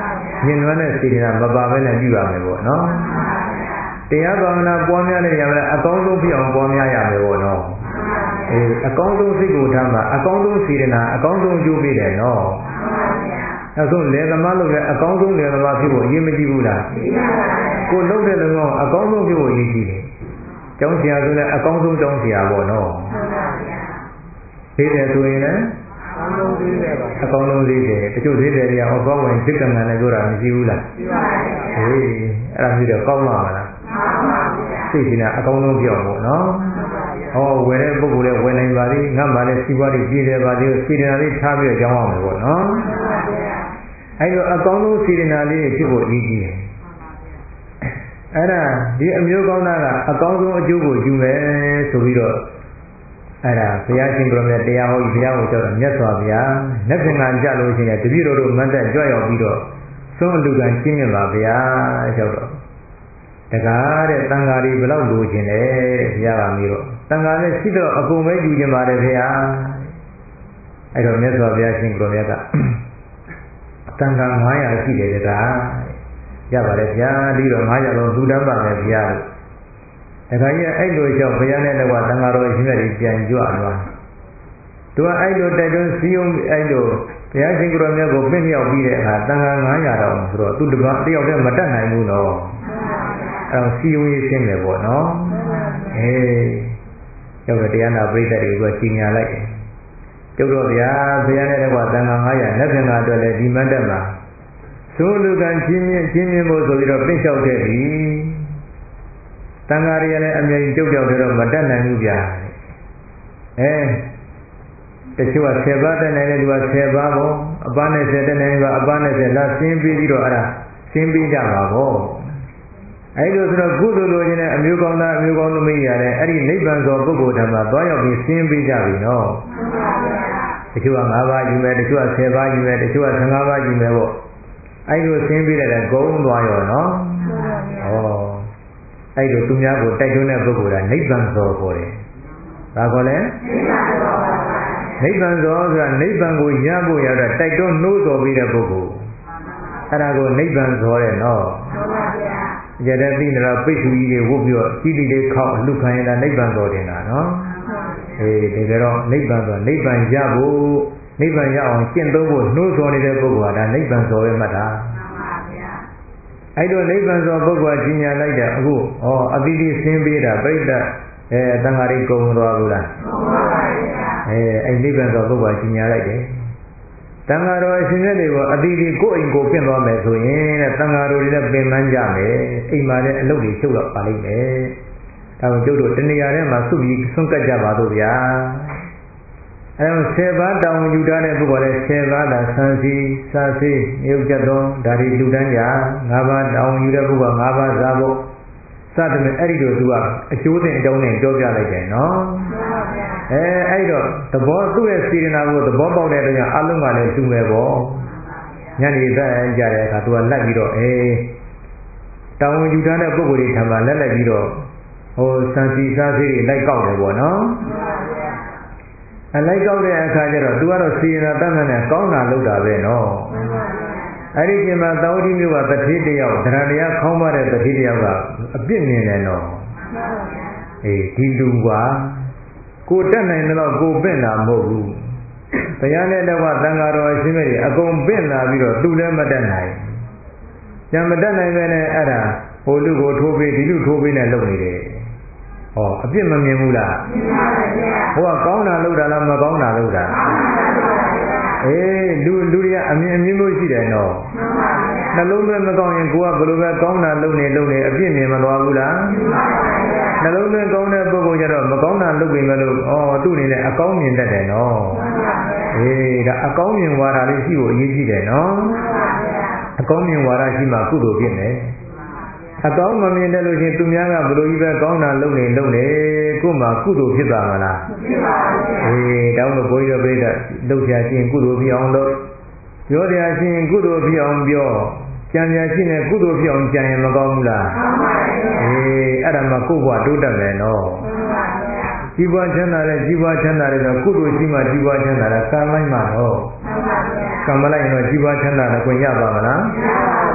ညင်နွမ်းတဲ့စေတနာမပါဘဲနဲ့ပြုရမယ်ပေါ့နော်တရားဘာဝနာပွားများတဲ့နေရာမှာအကောင်းဆုံးဖြစ်အောင်ပွားများရမယ်ပေါ့နော်အေးအကောင်းဆုံးစိတ်ကိုထားမှာအကောင်းဆုံးစေတနာအကောင်းဆုံးအကျိုးပေးတယ်နော်နောက်ဆုံးလေသမားလို့လည်းအကောင်းဆုံးလေသမားဖြစ်ဖို့အရေးမကြီးဘူးလားကိုလုပ်တဲ့လုံအောင်အကောင်းဆုံးဖြစ်ဖို့အရေးကြီးတယ်ကျောင်းဆရာဆိုလည်းအကောင်းဆုံးကျောင်းဆရာပေါ့နော်သေးတယ်ဆိုရင်လည်းအကောင်းဆုံးသေးတယ်တချို့သေးတယ်တွေကဟောကောင်းဝင်စိတ်ကံကံနဲ့ပြောတာမရှိဘူးလားဟေးအဲ့ဒါမျိုးတော့ကောင်းမှာမလားစိတ်ကအကောင်းဆုံးပြောင်းပေါ့နော်ဟောဝယ်တဲ့ပုဂ္ဂိုလ်လည်းဝယ်နိုင်ပါသေးငတ်ပါလေစီးပွားရေးပြည်တယ်ပါသေးစေတနာလေးထားပြီးကြောင်းအောင်မယ်ပေါ့နော်အဲ့တော့အကောင်းဆုံးစေတနာလေးဖြစ်ဖို့အရေးကြီးတယ်အဲ့ဒါဒီအမျိုးကောင်းသားကအကောင်းဆုံးအကျိုးကိုယူမယ်ဆိုပြီးတော့အဲ့ဒါဘုရားရှင်ကိုယ်တော်တရားဟောဘုရားကိုကြောက်တော့မြတ်စွာဘုရားလက်ဖြင့်ကကြလို့ရှိရင်တပည့်တော်တို့မတ်တက်ကြွရောက်ပြီးတော့သုံးအလူကံရှင်းမြတ်ပါဗျာကြောက်တော့တကားတဲ့တန်ဃာတွေဘယ်လောက်လိုချင်လဲတဲ့ဘုရားကမေးတော့တန်ဃာလည်းရှိတော့အကုန်ပဲယူချင်ပါတယ်ဘုရားအဲ့တော့မြတ်စွာဘုရားရှင်ကိုယ်တော်ကတန်ဃာန၅ရာရှိတယ်တကားရပါတယ်ဗျာပြီးတော့၅ရာလုံးလူတန်းပါမယ်ဘုရားလို့တခါကြီးအဲ့လိုကြောင့်ဘုရားနဲ့တော့တန်ဃာတော်ရှင်တွေပြန်ကြွသွားသူကအဲ့လိုတိုက်တွန်းစီယုံအဲ့လိုဘုရားရှင်ကိုယ်တော်မြတ်ကိုပြည့်မြောက်ပြီးတဲ့အခါတန်ဃာ၅ရာတောင်ဆိုတော့သူတပတ်တယောက်တည်းမတတ်နိုင်ဘူးတော့အဲ့တော့စီယုံရေးရှင်းတယ်ပေါ့နော်အေးကျောက်တော့တရားနာပရိသတ်တွေကကြီးညာလိုက်တယ်ကျောက်တော့ဗျာဘုရားနဲ့တော့တန်ခါ၅ရာလက်ဖြင့်ကအတွက်လည်းဒီမတ်တက်မှာသို့လူကံချင်းမြင့်ချင်းမြင့်ဖို့ဆိုပြီးတော့ပြင့်လျှောက်ခဲ့ပြီတန်ခါတွေကလည်းအမြဲတမ်းကြောက်ကြောက်တော့မတက်နိုင်ဘူးဗျာအဲတချို့ကဆယ်ပါးတက်နိုင်တယ်သူကဆယ်ပါးပေါ့အပန်းနဲ့ဆယ်တက်နိုင်တယ်ကအပန်းနဲ့ဆယ်လာရှင်းပြီးပြီးတော့အဲ့ဒါရှင်းပြီးကြပါပေါ့အဲ့လိုဆိုတော့ကုသိုလ်လိုချင်တဲ့အမျိုးကောင်းသားအမျိုးကောင်းသမီးရတယ်အဲ့ဒီနိဗ္ဗာန်သောပုဂ္ဂိုလ်ဓမ္မသွားရောက်ပြီးရှင်းပြီးကြပြီနော်တချို့က၅ပါးယူမယ်တချို့ကဆယ်ပါးယူမယ်တချို့က၁၅ပါးယူမယ်ပေါ့အဲ့လိုရှင်းပြီးတဲ့ဂုံသွားရောနော်ဩအဲ့လိုသူများကိုတိုက်တွန်းတဲ့ပုဂ္ဂိုလ်ကနိဗ္ဗာန်သောခေါ်တယ်ဒါခေါ်လဲနိဗ္ဗာန်သောဆိုတာနိဗ္ဗာန်ကိုရဖို့ရတော့တိုက်တွန်းနှိုးဆော်ပြီးတဲ့ပုဂ္ဂိုလ်အဲ့ဒါကိုနိဗ္ဗာန်သောတယ်နော်ရတဲ့သိနေတော့ပိတ်သူကြီးတွေဝုတ်ပြီးတော့ကြီးတိလေးခောက်အလှခံရတာနိဗ္ဗာန်တော်တင်တာနော်အေးတကယ်တော့နိဗ္ဗာန်ဆိုနိဗ္ဗာန်ရဖို့နိဗ္ဗာန်ရအောင်ကျင့်သုံးဖို့နှိုးဆော်နေတဲ့ပုဂ္ဂိုလ်ကဒါနိဗ္ဗာန်တော်ပဲမှတ်တာအဲ့တော့နိဗ္ဗာန်တော်ပုဂ္ဂိုလ်ကကြီးညာလိုက်တာအခုဩအတိတိဆင်းပေးတာပြိတ္တအဲတန်ဃာတွေကုံသွားဘူးလားကုံပါပါဗျာအဲအဲ့နိဗ္ဗာန်တော်ပုဂ္ဂိုလ်ကကြီးညာလိုက်တယ်တန်ဃာတော်အရှင်မြတ်တွေကိုအတိအကျကိုယ်အိမ်ကိုပြင်သွားမယ်ဆိုရင်တဲ့တန်ဃာတော်တွေလည်းပင်ပန်းကြမယ်အိမ်မှာလည်းအလုပ်တွေချုပ်တော့ပါလိမ့်မယ်ဒါကြောင့်ကျုပ်တို့တဏှာထဲမှာစုပြီးဆွန့်ကပ်ကြပါတော့ဗျာအဲတော့ဆယ်ပါးတောင်ယူထားတဲ့ပုဂ္ဂိုလ်လည်းဆယ်ပါးသာဆန်းစီစာစီမြုပ်ကြတော့ဒါတွေလူတန်းကြ၅ပါးတောင်ယူတဲ့ပုဂ္ဂိုလ်၅ပါးစားဖို့စသဖြင့်အဲ့ဒီလိုသူကအကျိုးတင်အကြောင်းနဲ့ပြောပြလိုက်တယ်နော်အဲအဲ့တော့သဘောသူ့ရဲ့စေတနာကိုသဘောပေါက်တဲ့အတွက်ကြောင့်အလုံးကလည်းသူ့မယ်ပေါ့ညနေသက်ကြတဲ့အခါသူကလိုက်ပြီးတော့အေးတောင်းဝန်ယူထားတဲ့ပုဂ္ဂိုလ်တွေထံမှာလက်လိုက်ပြီးတော့ဟိုစံစီစားစီတွေလိုက်ကောက်တယ်ပေါ့နော်အလိုက်ကောက်တဲ့အခါကျတော့သူကတော့စေတနာတတ်တဲ့ကောင်းတာလုပ်တာပဲနော်အဲ့ဒီချိန်မှာသာဝတိမျိုးကတတိတယောက်သရတရားခေါင်းပါတဲ့တတိတယောက်ကအပြစ်မြင်တယ်နော်အေးဒီလူကကိုတက်နိုင်တော့ကိုပင့်တာမဟုတ်ဘူးတရားနဲ့တော့သံဃာတော်အရှင်မြတ်ကြီးအကုန်ပင့်လာပြီးတော့သူလည်းမတက်နိုင်ကျန်မတက်နိုင်ပဲနဲ့အဲ့ဒါဟိုလူကိုထိုးပေးဒီလူထိုးပေးနဲ့လုပ်နေတယ်ဟောအပြစ်မမြင်ဘူးလားမြင်ပါဗျာဟိုကကောင်းတာလုပ်တာလားမကောင်းတာလုပ်တာအေးလူလူတွေကအမြင်အမြင်လို့ရှိတယ်နော်နှလုံးသွင်းမကောင်းရင်ကိုကဘယ်လိုပဲကောင်းတာလုပ်နေလုပ်နေအပြစ်မြင်မသွားဘူးလားနှလုံးသွင်းကောင်းတဲ့ပုဂ္ဂိုလ်ကျတော့မကောင်းတာလုပ်ပြီမလို့ဩသူ့အနေနဲ့အကောင်းမြင်တတ်တယ်နော်အေးဒါအကောင်းမြင်ဝါဒလေးရှိဖို့အရေးကြီးတယ်နော်အကောင်းမြင်ဝါဒရှိမှကုသိုလ်ဖြစ်မယ်အကောင်းမမြင်တယ်လို့ရှင်သူများကဘယ်လိုကြီးပဲကောင်းတာလုပ်နေလုပ်နေကို့မှာကုသိုလ်ဖြစ်ပါမလားဖြစ်ပါဘူးအေးတောင်းလို့ဘုရားပြိတ္တလုပ်ကြခြင်းကုသိုလ်ဖြစ်အောင်လုပ်ပြောကြခြင်းကုသိုလ်ဖြစ်အောင်ပြောကြံကြခြင်းနဲ့ကုသိုလ်ဖြစ်အောင်ကြံရင်မကောင်းဘူးလားမှန်ပါဗျာအေးအဲ့ဒါမှကိုယ့်ဘဝတိုးတက်မယ်နော်မှန်ပါဗျာကြီးပွားချမ်းသာတဲ့ကြီးပွားချမ်းသာတဲ့ဆိုကုသိုလ်ရှိမှကြီးပွားချမ်းသာတာကံလိုက်မှတော့မှန်ပါဗျာကံမလိုက်ရင်တော့ကြီးပွားချမ်းသာတဲ့ကိုရပါမလားမရပါဘူး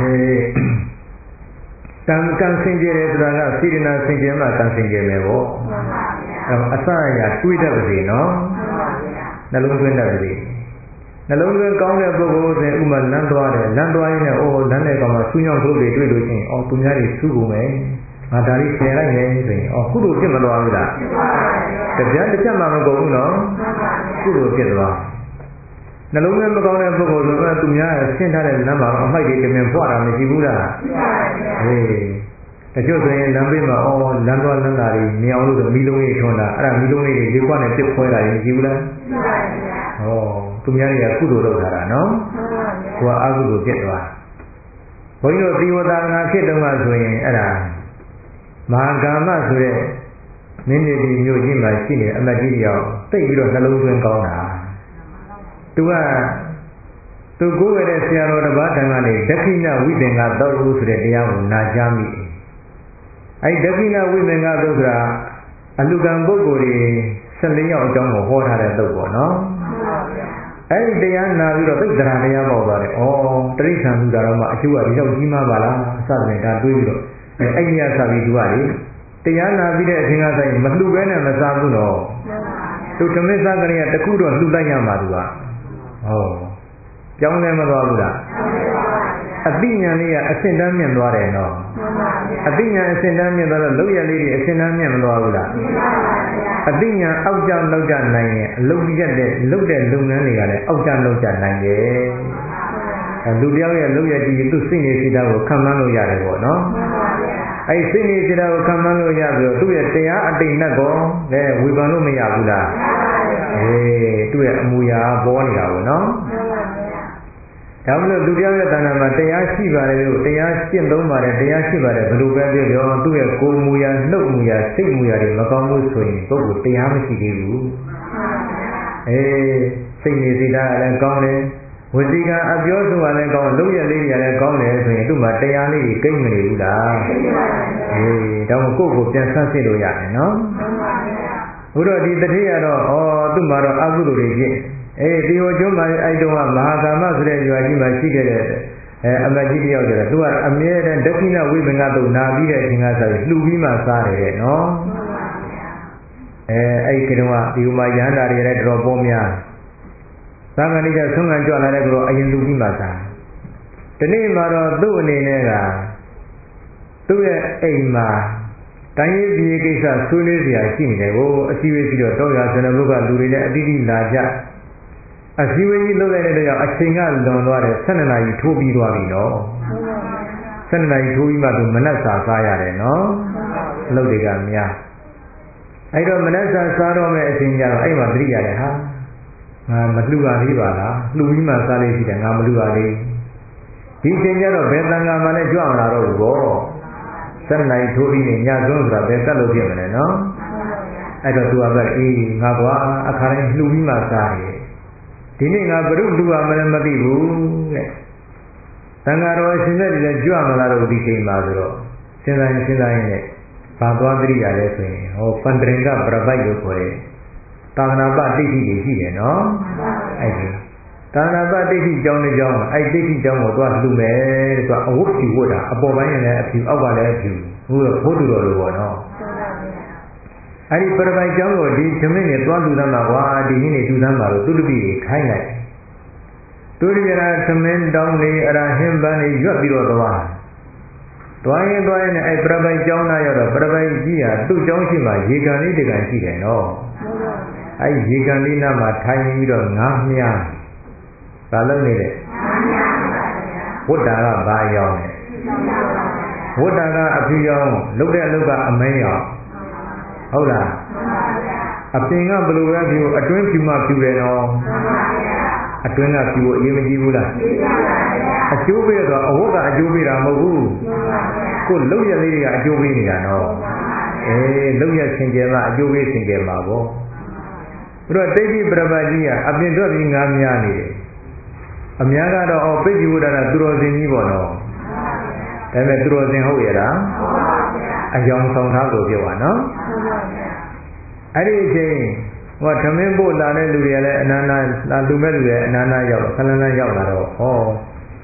တံကံစင်ကြယ်တယ်ဆိုတာကစေတနာစင်ကြယ်မှကံစင်ကြယ်မယ်ပေါ့အစအရာတွေးတတ်ပါစေနော်နှလုံးသွင်းတတ်ပါစေနှလုံးသွင်းကောင်းတဲ့ပုဂ္ဂိုလ်ဆိုရင်ဥမာလမ်းသွားတယ်လမ်းသွားရင်းနဲ့အိုးလမ်းတဲ့ကောင်မှာဆူးညောင်းထုတ်တွေတွေ့လို့ရှိရင်အော်သူများတွေဆူးကုန်မယ်ငါဒါလေးဆယ်လိုက်မယ်ဆိုရင်အော်ကုသိုလ်ဖြစ်မသွားဘူးလားတပြတ်တစ်ချက်မှမကုန်ဘူးနော်ကုသိုလ်ဖြစ်သွားနှလုံးသွင်းမကောင်းတဲ့ပုဂ္ဂိုလ်ဆိုတော့သူများဆင်းထားတဲ့လမ်းမှာအမိုက်တွေတမင်ဖွာတာမရှိဘူးလားဟေးတချို့ဆိုရင်လမ်းဘေးမှာအော်လမ်းသွားလမ်းလာတွေမြင်အောင်လို့မီးလုံးလေးထွန်းတာအဲ့ဒါမီးလုံးလေးတွေလေးခွနဲ့ပြစ်ခွဲတာရင်ကြည့်ဘူးလားဟောသူများတွေကကုသိုလ်လုပ်ထားတာနော်ကိုကအကုသိုလ်ဖြစ်သွားဘုန်းကြီးတို့သီဝသာနာဖြစ်တုန်းကဆိုရင်အဲ့ဒါမဟာကာမဆိုတဲ့မင်းကြီးဒီမြို့ကြီးမှာရှိနေအမတ်ကြီးတယောက်တိတ်ပြီးတော့နှလုံးသွင်းကောင်းတာသူကသူကိုယ်ရတဲ့ဆရာတော်တစ်ပါးထံကနေဒက္ခိဏဝိသင်္ဂသုတ်ဆိုတဲ့တရားကိုနာကြားမိတယ်အဲ့ဒက္ခိဏဝိသင်္ဂသုတ်ဆိုတာအလူကံပုဂ္ဂိုလ်တွေဆယ်လေးယောက်အကြောင်းကိုဟောထားတဲ့သုတ်ပေါ့နော်အဲ့ဒီတရားနာပြီးတော့သိက္ခာတရားပေါက်သွားတယ်။ဩတိဋ္ဌာန်သူတာတော့မှအကျိုးကဒီလောက်ကြီးမားပါလားစသဖြင့်ဒါတွေးပြီးတော့အဲ့အဲ့ဒီရစပြီးသူကလေတရားနာပြီးတဲ့အချိန်ကဆိုင်မလှူဘဲနဲ့မစားဘူးတော့သူဓမ္မစကရိယတခုတော့လှူလိုက်ရမှာသူကဟောကြောင်းလည်းမသွားဘူးလားအသိဉာဏ်လေးကအရှင်းတမ်းမြင့်သွားတယ်နော်အသိဉာဏ်အရှင်းတမ်းမြင့်သွားတော့လောက်ရလေးတွေအရှင်းတမ်းမြင့်မသွားဘူးလားအသိဉာဏ်အောက်ကျလောက်ကျနိုင်ရင်အလုပ်ရက်တဲ့လုပ်တဲ့လုပ်ငန်းတွေကလည်းအောက်ကျလောက်ကျနိုင်တယ်လူတယောက်ရဲ့လုပ်ရည်သူစိတ်နေစိတ်ဓာတ်ကိုခံမှန်းလို့ရတယ်ပေါ့နော်အဲ့စိတ်နေစိတ်ဓာတ်ကိုခံမှန်းလို့ရပြီးတော့သူ့ရဲ့တရားအတိတ်နဲ့ကောလည်းဝေဖန်လို့မရဘူးလားအေးသူ့ရဲ့အမူအရာပေါ်နေတာပေါ့နော်ဒါမှမဟုတ်လူတယောက်ရဲ့တဏ္ဍာမှာတရားရှိပါတယ်လို့တရားရှင်းသုံးပါတယ်တရားရှိပါတယ်ဘယ်လိုပဲပြောပြောသူ့ရဲ့ကိုယ်မူရာနှုတ်မူရာစိတ်မူရာတွေမကောင်းလို့ဆိုရင်ပုဂ္ဂိုလ်တရားမရှိသေးဘူးအေးစိတ်နေစိတ်ဓာတ်ကလည်းကောင်းတယ်ဝစီကအပြောဆိုတာလည်းကောင်းလုပ်ရလေးတွေကလည်းကောင်းတယ်ဆိုရင်သူ့မှာတရားလေးတွေကိမ့်မနေဘူးလားအေးဒါမှကိုယ့်ကိုပြန်ဆန်းစစ်လို့ရတယ်နော်ဘုရားဒီတတိယတော့ဩသူ့မှာတော့အကုသိုလ်တွေဖြစ်အေးဒီဟိုကျွန်းမှာအဲ့တုန်းကမဟာကာမဆိုတဲ့ရွာကြီးမှာရှိခဲ့တဲ့အဲအမကြီးတယောက်ကျတော့သူကအမြဲတမ်းဒက္ခိဏဝိပင်္ဂတုနာပြီးတဲ့အချိန်ကဆိုရင်လှူပြီးမှစားတယ်တဲ့နော်အဲအဲ့ဒီကတော့ဒီဟိုမှာရဟန္တာတွေလည်းတော်တော်ပေါများသာမဏေကဆုံးခံကြွလာတဲ့ကတော့အရင်လှူပြီးမှစားဒီနေ့မှာတော့သူ့အနေနဲ့ကသူ့ရဲ့အိမ်မှာတိုင်းရေးပြည်ကိစ္စဆွေးနွေးစရာရှိနေတယ်ကိုအစည်းအဝေးပြီးတော့တောရဆန္ဒဘုကလူတွေလည်းအတိအကျလာကြအစည်းအဝေးကြီးလုပ်လိုက်တဲ့ကြောင့်အချိန်ကလွန်သွားတယ်ဆယ်နှစ်နာရီထိုးပြီးသွားပြီနော်ဆယ်နှစ်နာရီထိုးပြီးမှသူမနက်စာစားရတယ်နော်လုပ်တွေကများအဲ့တော့မနက်စာစားတော့မဲ့အချိန်ကျတော့အဲ့မှာသတိရတယ်ဟာငါမလှူပါသေးပါလားလှူပြီးမှစားလေးရှိတယ်ငါမလှူပါသေးဒီအချိန်ကျတော့ဘယ်တန်ခါမှလည်းကြွမလာတော့ဘူးပေါ့ဆယ်နှစ်နာရီထိုးပြီးညစွန်းဆိုတာဘယ်ကတ်လို့ဖြစ်မလဲနော်အဲ့တော့သူကပဲအေးငါကွာအခါတိုင်းလှူပြီးမှစားတယ်ဒီနေ့ငါဘုရုလူပါမလည်းမသိဘူးတဲ့တန်ဃာတော်အရှင်မြတ်တွေလည်းကြွမလာတော့ဒီချိန်မှာဆိုတော့စဉ်းစားရင်စဉ်းစားရင်လည်းဘာသွားသတိရလဲဆိုရင်ဟောပန္တရင်ကပြပိုက်လို့ခေါ်တယ်သာသနာပတိဋ္ဌိတွေရှိတယ်နော်အဲ့ဒီသာသနာပတိဋ္ဌိကျောင်းတစ်ကျောင်းအဲ့တိဋ္ဌိကျောင်းကိုသွားလှူမယ်တဲ့သူကအဝတ်ဖြူဝတ်တာအပေါ်ပိုင်းလည်းအဖြူအောက်ကလည်းအဖြူဟိုဘုသူတော်လိုပေါ့နော်အဲ့ဒီပရပိုက်ကျောင်းကိုဒီသမင်းနဲ့သွားလူသမ်းမှာကွာဒီနေ့နေလူသမ်းမှာလို့သူတပည့်တွေခိုင်းလိုက်သူတပည့်ကသမင်းတောင်းလေးအရာဟင်းပန်းလေးရွက်ပြီးတော့သွားသွားရင်သွားရင်အဲ့ပရပိုက်ကျောင်းသားရောက်တော့ပရပိုက်ကြီးဟာသူ့ကျောင်းရှိမှရေကန်လေးတကန်ရှိတယ်နော်အဲ့ရေကန်လေးနားမှာထိုင်ပြီးတော့ငါးမြားဘာလုပ်နေလဲဝတ္တာကဘာရောင်းလဲဝတ္တာကအဖြူရောင်းလုပ်တဲ့အလုပ်ကအမင်းရောင်းဟုတ်လားအပြင်ကဘယ်လိုပဲဖြူအတွင်းဖြူမှဖြူတယ်နော်အတွင်းကဖြူအရေးမကြီးဘူးလားအကျိုးပေးတော့အဝတ်ကအကျိုးပေးတာမဟုတ်ဘူးကိုယ်လုပ်ရလေးတွေကအကျိုးပေးနေတာနော်အေးလုပ်ရဆင်ကြယ်မှအကျိုးပေးဆင်ကြယ်မှာပေါ့ဘုရားတိဋ္ဌိပရပတ်ကြီးကအပြင်ထွက်ပြီးငါးများနေတယ်အများကတော့အော်ပိဋိဝဒနာသူတော်စင်ကြီးပေါ့နော်ဒါပေမဲ့သူတော်စင်ဟုတ်ရလားအယောင်ဆောင်ထားလို့ပြောပါနော်အဲ့ဒီအချိန်ဟောသမင်းပို့လာတဲ့လူတွေကလည်းအနန္တလာလူမဲ့လူတွေအနန္တရောက်တော့ခလန်းလန်းရောက်လာတော့ဟော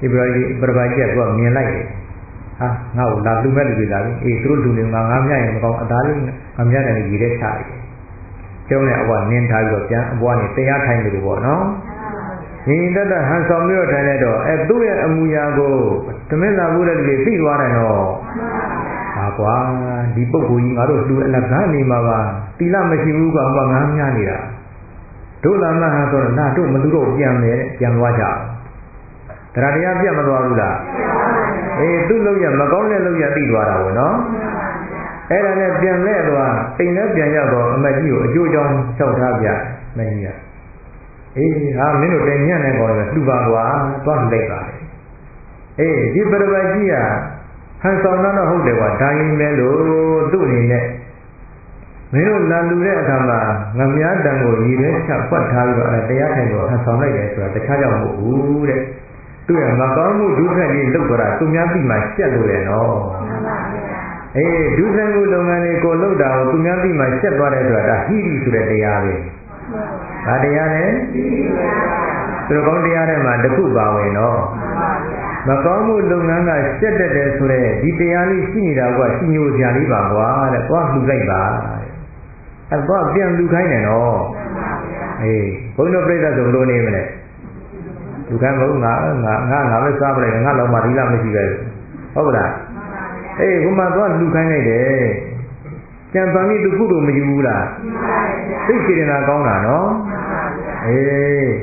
ဒီပရပရပါကြီးကမြင်လိုက်တယ်ဟာငါ့ကိုလာလူမဲ့လူတွေလာပြီအေးသူတို့လူတွေငါငါမြရင်မကောင်းအသားလေးငါမြတယ်ရေထဲချတယ်ကျုံးနဲ့အဘွားနင်းထားပြီးတော့ပြန်အဘွားနေတရားထိုင်တယ်လို့ပေါ့နော်ညီတတ်ဟန်ဆောင်ပြီးတော့ထိုင်လိုက်တော့အဲသူ့ရဲ့အမူအရာကိုသမင်းသာဘူးတဲ့လူတွေသိသွားတယ်နော်ဟာကွာဒီပုဂ္ဂိုလ်ကြီးငါတို့လူအလကားနေမှာပါတိလမရှိဘူးကွာဟိုကငါးများနေတာတို့လာမှဟန်ဆိုတော့နာတို့မလူတော့ပြန်မယ်ပြန်သွားကြတရားတရားပြတ်မသွားဘူးလားအေးသူ့လောက်ရမကောင်းတဲ့လောက်ရသိသွားတာပေါ့နော်အဲ့ဒါနဲ့ပြန်လဲသွားအိမ်နဲ့ပြန်ရောက်တော့အမကြီးကိုအကျိုးကြောင့်လျှောက်ထားပြမကြီးကအေးဟာမင်းတို့တင်ညံ့နေကောင်ရလှူပါကွာသွားလှူလိုက်ပါလေအေးဒီပရပတ်ကြီးကဟန်ဆောင်တော့ဟုတ်တယ်ကွာဒါရင်ပဲလို့သူ့အနေနဲ့မင်းတို့လာလူတဲ့အခါမှာငမြားတန်ကိုရည်ရဲချက်ဖွက်ထားပြီးတော့အဲတရားထိုင်တော့ဟန်ဆောင်လိုက်တယ်ဆိုတာတခြားကြောင့်မဟုတ်ဘူးတဲ့သူကမကောင်းမှုဒုစရိုက်ကြီးလုပ်ကြတာသူများပြီးမှရှက်လို့ရနော်အေးဒုစရိုက်မှုလုပ်ငန်းလေးကိုလုပ်တာကိုသူများပြီးမှရှက်သွားတယ်ဆိုတာဒါဟိရိဆိုတဲ့တရားပဲဒါတရားနဲ့သူတို့ကောင်းတရားထဲမှာတစ်ခုပါဝင်နော်မကောင်းမှုလုပ်ငန်းကရှက်တတ်တယ်ဆိုတဲ့ဒီတရားလေးရှိနေတာကရှိညိုစရာလေးပါကွာတဲ့သွားလှူလိုက်ပါအဲသွားပြန်လှူခိုင်းတယ်နော်အေးဘုန်းတော်ပြိဿဆိုလို့နေမလဲလူကမဟုတ်ငါငါငါငါပဲစားပလိုက်ငါလောက်မှဒီလားမရှိပဲဟုတ်ကလားအေးဘုမသွားလူခိုင်းလိုက်တယ်ကြံပန်ပြီးသူကုသိုလ်မယူဘူးလားသိစေတနာကောင်းတာနော်အေး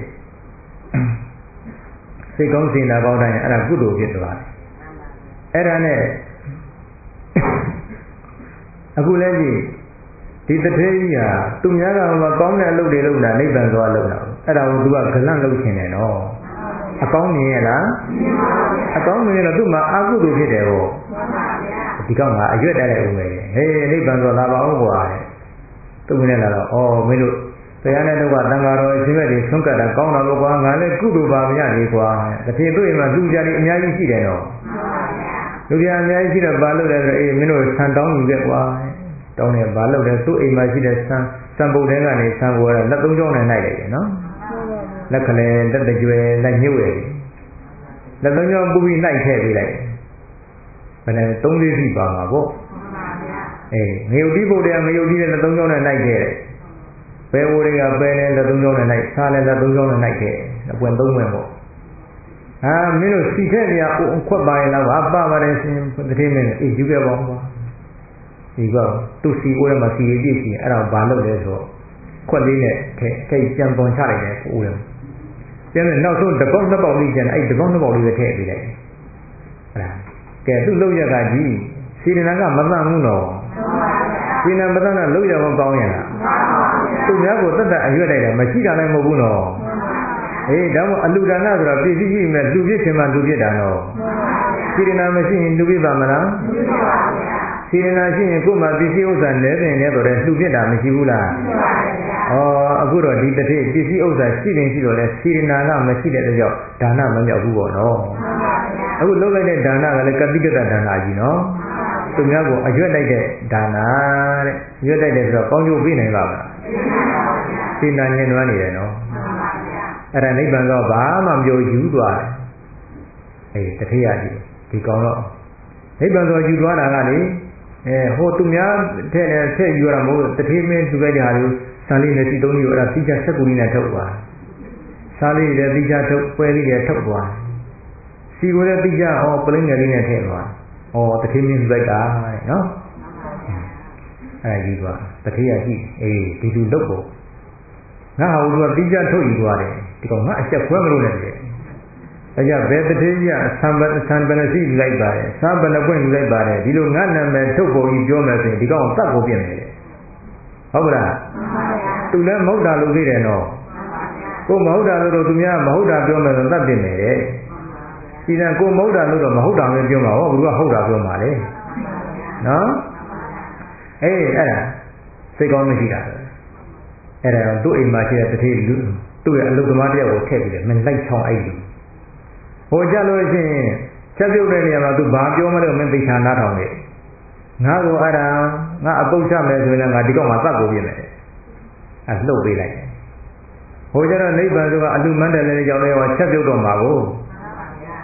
စိတ်ကောင်းစေတနာကောင်းတိုင်းအဲ့ဒါကုသိုလ်ဖြစ်သွားတယ်အဲ့ဒါနဲ့အခုလည်းကြည့်ဒီတထေးကြီးဟာသူများကမကောင်းတဲ့အလုပ်တွေလုပ်တာနိဗ္ဗာန်သွားလုပ်တာအဲ့ဒါကိုသူကဂလန့်လုပ်ရှင်တယ်နော်အကောင်းမြင်ရလားအကောင်းမြင်ရတော့သူ့မှာအကုသိုလ်ဖြစ်တယ်ဟောဒီကောင်ကအရွက်တက်လိုက်ဦးမယ်ဟေးနိဗ္ဗာန်ဆိုလာပါဦးကွာသူ့မင်းလာတော့အော်မင်းတို့တရားနဲ့တော့တန်ဃာတော်အရှင်မြတ်တွေဆုံးကတ်တာကောင်းတာပေါ့ကွာငါလည်းကုသိုလ်ပါမရသေးကွာတဖြည်းတွေ့မှလူကြတယ်အများကြီးရှိတယ်နော်လူကြအများကြီးရှိတော့ဘာလို့လဲဆိုတော့အေးမင်းတို့ဆန်တောင်းယူခဲ့ကွာတောင်းတယ်ဘာလို့လဲသူ့အိမ်မှာရှိတဲ့ဆန်ဆန်ပုတ်တဲကနေဆန်ပေါ်ရလက်သုံးချောင်းနဲ့နိုင်လိုက်တယ်နော်လက်ကလေးလက်တကြွယ်လက်ညှို့ရည်လက်သုံးချောင်းပူပြီးနိုင်ထည့်ပေးလိုက်ဘယ်နဲ့သုံးလေးစီပါမှာပေါ့အေးငရုတ်တိပုတ်တဲငရုတ်တိနဲ့လက်သုံးချောင်းနဲ့နိုင်ခဲ့တယ်ဘယ်ဝိုတွေကပဲနဲ့လက်သုံးချောင်းနဲ့နိုင်စားနဲ့လက်သုံးချောင်းနဲ့နိုင်ခဲ့အပွင့်သုံးဝင်ပေါ့အာမင်းတို့စီထက်နေရအခွက်ပါရင်တော့အပပါတယ်ရှင်တတိမင်းအေးယူခဲ့ပါဦးကွာဒီကသူ့စီအိုးထဲမှာစီရည်ပြည့်စီအဲ့ဒါဘာလုပ်လဲဆိုတော့ခွက်လေးနဲ့ထဲထိတ်ပြန်ပုံချလိုက်တယ်အိုးထဲပြန်တယ်နောက်ဆုံးတပေါက်နှစ်ပေါက်လေးကျန်အဲ့တပေါက်နှစ်ပေါက်လေးပဲထည့်ပေးလိုက်အဲ့ဒါကဲသူ့လောက်ရကကြီးစီရနာကမတန်ဘူးနော်စီရနာမတန်တော့လောက်ရမကောင်းရလားသူများကိုတတ်တတ်အရွက်လိုက်တယ်မရှိတာလည်းမဟုတ်ဘူးနော်အေးဒါမှအလူဒါနဆိုတာပြည့်စည်ရှိမယ်လူပြည့်ခင်မှလူပြည့်တာနော်စီရနာမရှိရင်လူပြည့်ပါမလားစီရနာရှိရင်ကိုယ်မှာပစ္စည်းဥစ္စာလဲပင်လဲတော့လေလှူပြစ်တာမရှိဘူးလားဩအခုတော့ဒီတစ်ထည့်ပစ္စည်းဥစ္စာရှိရင်ရှိတော့လဲစီရနာကမရှိတဲ့အတွက်ဒါနမမြောက်ဘူးပေါ့နော်အခုလုပ်လိုက်တဲ့ဒါနကလည်းကတိကတဒါနကြီးနော်သူများကိုအရွက်လိုက်တဲ့ဒါနတဲ့ရွက်လိုက်တဲ့ဆိုတော့ကောင်းကျိုးပေးနိုင်ပါ့မလားစိနာညင်နွမ်းနေတယ်နော်အဲ့ဒါနိဗ္ဗာန်တော့ဘာမှမပြောယူသွားတယ်အေးတစ်ထည့်ရကြည့်ဒီကောင်တော့နိဗ္ဗာန်ဆိုယူသွားတာကလေအဲဟိုသူများထဲနဲ့ထည့်ယူရတာမဟုတ်တတိမင်းသူလိုက်တဲ့ဟာမျိုးစာလေးနဲ့စီသုံးလေးကိုအဲ့ဒါတိကျဆက်ကူလေးနဲ့ထုတ်သွားစာလေးတွေတိကျထုတ်ပွဲလေးတွေထုတ်သွားစီကိုလည်းတိကျဟောပလင်းငယ်လေးနဲ့ထည့်သွားဩတတိမင်းသူလိုက်တာနော်အဲ့ဒီကွာတတိယကြည့်အေးဒီလူလုတ်ဖို့ငါဟာဟိုကတိကျထုတ်ယူသွားတယ်ဒီကောင်ငါအချက်ခွဲမလို့နဲ့တယ်ဒါကြဘယ်တတိယသံပသံပနစီလိုက်ပါတယ်သံပနပွင့်လိုက်ပါတယ်ဒီလိုငါနာမည်ထုတ်ဖို့ကြီးပြောမယ်ဆိုရင်ဒီကောင်တတ်ကိုပြင်တယ်ဟုတ်ကလားသူလည်းမဟုတ်တာလို့သိတယ်နော်ကိုမဟုတ်တာလို့တော့သူများမဟုတ်တာပြောမယ်ဆိုတတ်ပြင်တယ်ဒီကကိုမဟုတ်တာလို့တော့မဟုတ်တာပဲပြောမှာဟောဘယ်သူကဟုတ်တာပြောမှာလဲနော်အေးအဲ့ဒါစိတ်ကောင်းမရှိတာအဲ့ဒါသူ့အိမ်မှာရှိတဲ့တတိလူသူ့ရဲ့အလုပ်သမားတယောက်ကိုထည့်ပြီးတယ်မင်းလိုက်ချောင်းအဲ့လူဟိုကြလို့ရှိရင်ချက်ပြုတ်တဲ့နေရာမှာသူဘာပြောမလို့မင်းသိချာနားထောင်နေငါ့ကိုအဲ့ဒါငါအပုတ်ချမယ်ဆိုရင်ငါဒီကောင်မှာသတ်ကိုပြမယ်အဲလှုပ်ပေးလိုက်ဟိုကြတော့နိဗ္ဗာန်ဆိုတာအလူမန္တလည်းကြောင့်လည်းချက်ပြုတ်တော့မှာကိုချ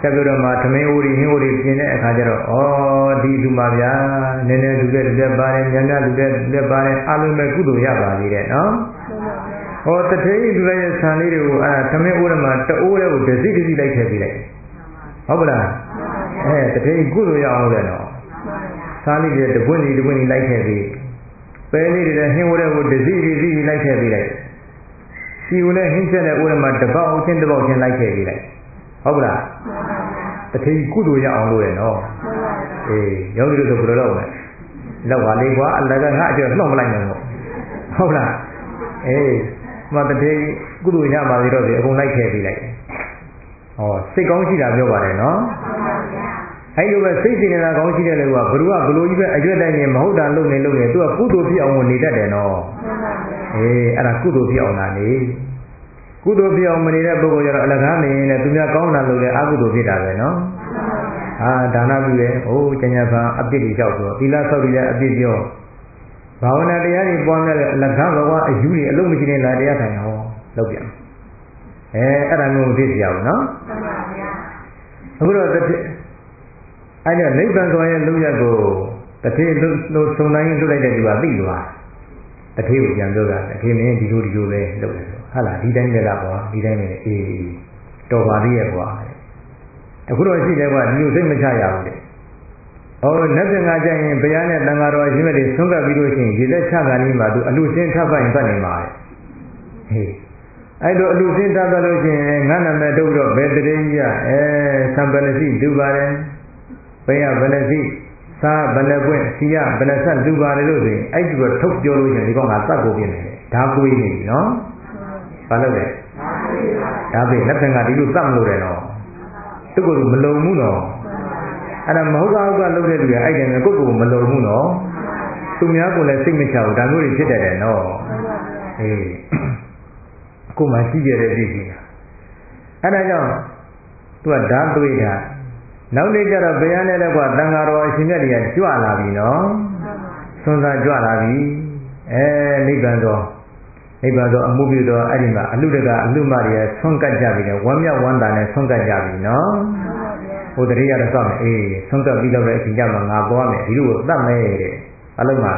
ဆက်ပြီးတော့မှသမင်းအိုးတွေဟင်းအိုးတွေပြင်တဲ့အခါကျတော့ဩဒီလူမှာဗျာနည်းနည်းလူတဲ့လူတဲ့ပါတယ်များများလူတဲ့လူတဲ့ပါတယ်အလုံးပဲကုသိုလ်ရပါသေးတယ်နော်ဟောတထေးလူလိုက်ရဲ့ဆံလေးတွေကိုအဲသမင်းအိုးထဲမှာတအိုးလေးကိုဒစီဒစီလိုက်ထည့်ပေးလိုက်ဟုတ်ပလားအဲတထေးကုသိုလ်ရအောင်လို့နော်စားလေးတွေတပွင့်စီတပွင့်စီလိုက်ထည့်ပေးပဲလေးတွေဟင်းအိုးတွေကိုဒစီဒစီလိုက်ထည့်ပေးလိုက်စီကိုလည်းဟင်းချက်တဲ့အိုးထဲမှာတပေါက်ချင်းတပေါက်ချင်းလိုက်ထည့်ပေးလိုက်ဟုတ်လားတထေးကုသိုလ်ရအောင်လို့ရနော်အေးယောဂီတို့ဆိုဘယ်လိုလုပ်လဲလောက်ပါလေကွာအလကငါအကျော်နှော့မလိုက်နဲ့ဟုတ်လားအေးမတထေးကုသိုလ်ရပါသေးတော့ဒီအကုန်လိုက်ထည့်ပေးလိုက်ဟောစိတ်ကောင်းရှိတာပြောပါတယ်နော်အဲ့လိုပဲစိတ်စေတနာကောင်းရှိတဲ့လူကဘ누구ကဘလို့ကြီးပဲအရွက်တိုင်းရင်မဟုတ်တာလုပ်နေလုပ်နေသူကကုသိုလ်ဖြစ်အောင်နေတတ်တယ်နော်အေးအဲ့ဒါကုသိုလ်ဖြစ်အောင်လာနေကုသိုလ်ဖြစ်အောင်မနေတဲ့ပုဂ္ဂိုလ်ကျတော့အလကားနေရင်လည်းသူများကောင်းတာလုပ်တယ်အကုသိုလ်ဖြစ်တာပဲနော်အာဒါနပြုတယ်ဟိုးကျညာဖန်အပြစ်တွေကြောက်ဆိုသီလဆောက်တည်တဲ့အပြစ်ပြောဘာဝနာတရားတွေပွားများတဲ့အလကားဘဝအယူတွေအလုံးမရှိနေလားတရားထိုင်ဟောလုပ်ပြန်အဲအဲ့ဒါမျိုးမဖြစ်ကြဘူးနော်အခုတော့အဲ့ဒါနိဗ္ဗာန်ဆိုရဲ့လုံရက်ကိုတထေးလို့စုံတိုင်းလွတ်လိုက်တဲ့သူကသိသွားတထေးကိုပြန်ပြောတာတထေးမင်းဒီလိုဒီလိုပဲလုပ်တယ်ဟာလားဒီတိုင်းပဲလားကွာဒီတိုင်းပဲအေးတော်ပါသေးရဲ့ကွာအခုတော့ရှိတယ်ကွာဒီလိုစိတ်မချရဘူးတဲ့ဟောလက်ပြန်ကကြရင်ဘုရားနဲ့တန်ဃာတော်အရှင်မြတ်တွေဆုံးကပ်ပြီးလို့ရှိရင်ရေလက်ချကလေးမှာသူအလူစင်းထပ်ပိုင်ပတ်နေမှာတဲ့ဟေးအဲ့လိုအလူစင်းထပ်ပတ်လို့ရှိရင်ငါနာမည်ထုတ်တော့ဘယ်တရေကြီးကအဲသံပနစီဒုပါတယ်ဘယ်ရဘယ်နှစီစားဘယ်နှပွင့်စီရဘယ်နှဆက်ဒုပါတယ်လို့ဆိုရင်အဲ့ဒီကထုတ်ပြောလို့ရှိရင်ဒီကောင်ကတတ်ကိုပြနေတယ်ဓာပွေးနေပြီနော်ဘာလို့လဲဓာပွေးလက်ပြန်ကဒီလိုတတ်မလို့တယ်နော်သူကမလုံဘူးနော်အဲ့ဒါမဟုတ်ကဟုတ်ကလုပ်တဲ့လူကအဲ့တယ်ကိုယ့်ကိုယ်မလုံဘူးနော်သူများကိုလည်းစိတ်မချဘူးဒါမျိုးတွေဖြစ်တတ်တယ်နော်အေးကိုယ်မှရှိကြတဲ့ပြည်ကြီးအဲ့ဒါကြောင့်သူကဓာသွေးတာနောက်နေ့ကျတော့ဘုရားနဲ့လည်းကွာတန်ဃာတော်အရှင်မြတ်တွေကကြွလာပြီနော်ဆွမ်းစားကြွလာပြီအဲနိဗ္ဗာန်တော်နိဗ္ဗာန်တော်အမှုပြုတော်အဲ့ဒီမှာအလူတကအလူမတွေဆွမ်းကပ်ကြပြီလေဝမ်းမြောက်ဝမ်းသာနဲ့ဆွမ်းကပ်ကြပြီနော်ဟိုတရေရတော့စောင့်အေးဆွမ်းကပ်ပြီးတော့တဲ့အချိန်ကျမှငါပေါ်မယ်ဒီလိုကိုတတ်မယ်တဲ့အလုံးမှာ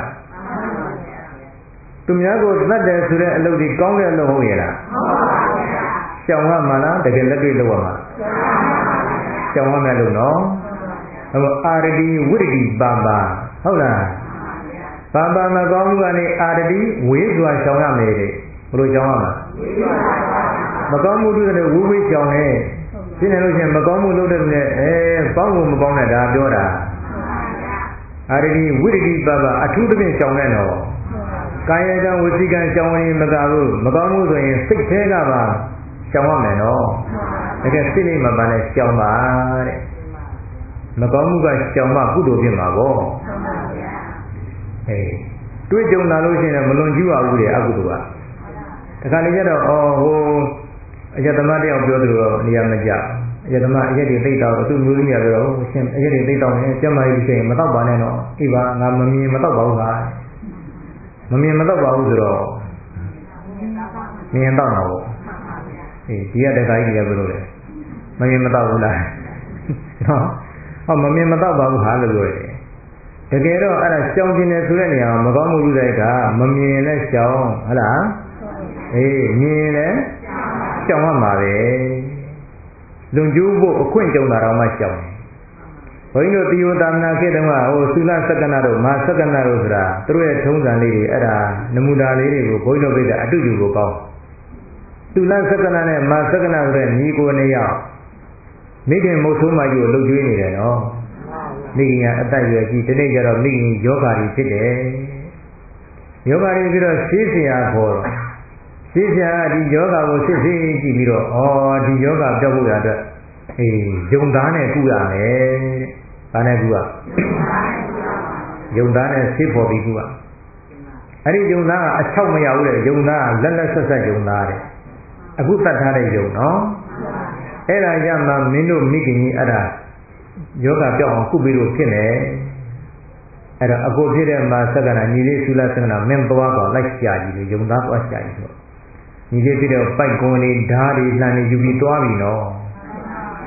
သူများကိုတတ်တယ်ဆိုတဲ့အလုပ်ဒီကောင်းတဲ့အလုပ်ဟုတ်ရဲ့လားဟုတ်ပါဗျာရှောင်ရမှာလားတကယ်လက်တွေ့လုပ်ရမှာရှောင်ရမယ်လို့နော်ဟိုအာရတိဝိရတိပါပါဟုတ်လားပါပါမကောင်းမှုကနေအာရတိဝေးစွာရှောင်ရမယ်တဲ့ဘယ်လိုရှောင်ရမှာမကောင်းမှုတွေလည်းဝေးဝေးရှောင်နေရှင်းနေလို့ရှိရင်မကောင်းမှုလုပ်တဲ့လူနဲ့အဲပေါင်းဖို့မပေါင်းတဲ့ဒါပြောတာအာရတိဝိရတိပါပါအထူးသဖြင့်ရှောင်နေတော့ကာယကံဝစီကံရှောင်ရင်မကဘူးမကောင်းမှုဆိုရင်စိတ်သေးကပါရှောင်ရမယ်နော်တကယ်စိတ်လေးမှပန်းနဲ့ရှောင်ပါတဲ့မကောင်းမှုကရှောင်မှကုသိုလ်ဖြစ်မှာပေါ့အေးတွေ့ကြုံလာလို့ရှိရင်မလွန်ကျူးပါဘူးတဲ့အကုသိုလ်ကတခါလေကျတော့အော်ဟိုအယတမတယောက်ပြောသူတော့နေရာမကျအယတမအရက်တွေသိတော့သူ့မျိုးကြီးရပြောတော့ရှင်အရက်တွေသိတော့နေကျမကြီးရှိရင်မတော့ပါနဲ့တော့အေးပါငါမမြင်မတော့ပါဘူးဟာမမြင်မတော့ပါဘူးဆိုတော့မြင်တော့တော့အေးဒီကတခါကြီးလည်းဘယ်လိုလဲမမြင်မတော့ဘူးလားနော်ဟောမမြင်မတော့ပါဘူးဟာလို့ပြောတယ်တကယ်တော့အဲ့ဒါရှောင်ကျင်တယ်ဆိုတဲ့နေရာမှာမကောင်းမှုလူတဲ့ကမမြင်လဲရှောင်ဟုတ်လားအေးမြင်လဲရှောင်ရမှာပဲလွန်ကျူးဖို့အခွင့်ကြုံတာတော့မှရှောင်တယ်ဘုန်းကြီးတို့တိယသာမဏေခေတ္တကဟိုသုလသက္ကနာတို့မဟာသက္ကနာတို့ဆိုတာသူတို့ရဲ့ထုံးစံလေးတွေအဲ့ဒါနမူနာလေးတွေကိုဘုန်းကြီးတို့ပြတဲ့အတုယူကိုကောင်းသုလသက္ကနာနဲ့မဟာသက္ကနာဆိုတဲ့ညီကိုနှစ်ယောက်မိခင်မုတ်ဆိုးမကြီးကိုလှုပ်ကြွေးနေတယ်နော်မိခင်ကအသက်ရွယ်ကြီးဒီနေ့ကျတော့မိခင်ယောဂါကြီးဖြစ်တယ်ယောဂါကြီးပြီးတော့ရှင်းစရာခေါ်တော့ရှင်းစရာဒီယောဂါကိုစစ်စစ်ကြည့်ပြီးတော့ဩဒီယောဂါပြောက်ဖို့ရအတွက်အေးယုံသားနဲ့ကုရမယ်။ဘာနဲ့ကုရ။ယုံသားနဲ့ဆေးပေါ်ပြီးကုရ။အဲ့ဒီယုံသားကအချောက်မရဘူးလေယုံသားကလက်လက်ဆက်ဆက်ယုံသားတဲ့။အခုတတ်ထားတဲ့ယုံနော်။အဲ့ဒါကြမှာမင်းတို့မိခင်ကြီးအဲ့ဒါယောဂပြောက်အောင်ကုပြီးလို့ဖြစ်နေ။အဲ့တော့အကိုဖြစ်တဲ့မှာသက္ကနာညီလေးသုလသက္ကနာမင်းသွားတော့လိုက်ရှာကြည့်လို့ယုံသားသွားရှာကြည့်တော့ညီလေးဖြစ်တဲ့ပိုက်ကွန်လေးဓာတ်တွေလှန်နေယူပြီးသွားပြီနော်။ယ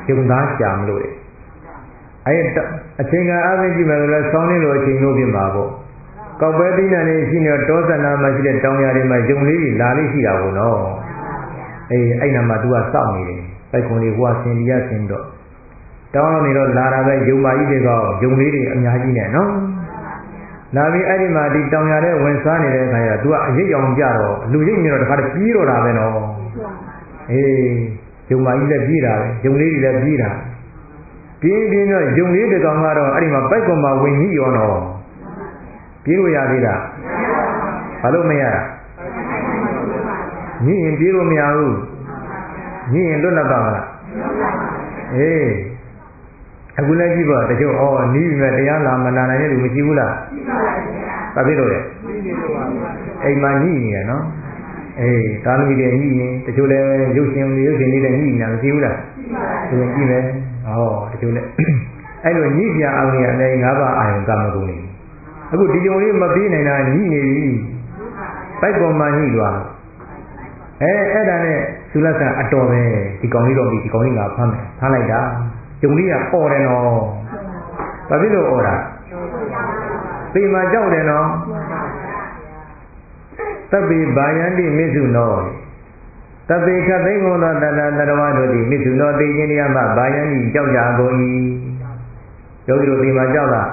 ဂျုံသားရှာမလို့လေအဲ့အချိန်ကအပြင်ကြည့်မယ်ဆိုတော့ဆောင်းနေလို့အချိန်လို့ပြင်ပါပေါ့ကောက်ပဲသိနေနေရှိနေတော့ဆန္ဒမှာရှိတဲ့တောင်ရတွေမှာဂျုံလေးကြီးလာလေးရှိတာပေါ့နော်အေးအဲ့နာမှာ तू ကစောင့်နေတယ်ပိုက်ခွန်လေးဟိုကဆင်ပြရဆင်တော့တောင်းနေတော့လာတာပဲဂျုံမာကြီးတွေကဂျုံလေးတွေအများကြီးနဲ့နော်လာပြီးအဲ့ဒီမှာဒီတောင်ရတဲ့ဝင်စားနေတဲ့အခါကျတော့ तू ကအရိပ်အောင်ကြတော့လူရိပ်နေတော့တခါတည်းပြေးတော့တာပဲနော်အေးဂျုံမာကြီးလည်းပြေးတာပဲဂျုံလေးတွေလည်းပြေးတာပြင်းပြင်းတော့ဂျုံလေးတကောင်ကတော့အဲ့ဒီမှာပိုက်ကွန်မှာဝင်ကြီးရောတော့ပြေးလို့ရသေးတာဘာလို့မရတာညင်ရင်ပြေးလို့မရဘူးညင်ရင်လွတ်လပ်ပါမလားအေးအခုလည်းကြည့်ပါတချို့ဩနီးပြီမဲ့တရားလာမနာနိုင်တဲ့လူမရှိဘူးလားဘာဖြစ်လို့လဲအိမ်မှာညှိနေရနော်အေးတာသမီတွေညှိနေတချို့လည်းရုပ်ရှင်တွေရုပ်ရှင်တွေလည်းညှိနေတာမရှိဘူးလားသူကြည့်မယ်ဟောတချို့လည်းအဲ့လိုညှိပြအောင်ရလည်းငါးပါးအာယုံကမကုန်နေအခုဒီကြုံလေးမပြေးနိုင်တာညှိနေပြီပိုက်ပေါ်မှာညှိသွားအဲအဲ့ဒါနဲ့သုလကအတော်ပဲဒီကောင်လေးတော့ဒီကောင်လေးကဖမ်းမယ်ဖမ်းလိုက်တာဂျုံလေးကអော်တယ်နော်ဘာဖြစ်လို့អော်တာပေမှာကြောက်တယ်နော်သဗ္ဗေဘာယန္တိမိစုနောသဗ္ဗေခသိင္ဂောသောတတ္တတရဝတို့သည်မိစုနောသိခြင်းတရားမှဘာယန္တိကြောက်ကြကုန်၏ယောဂီတို့ပေမှာကြောက်လား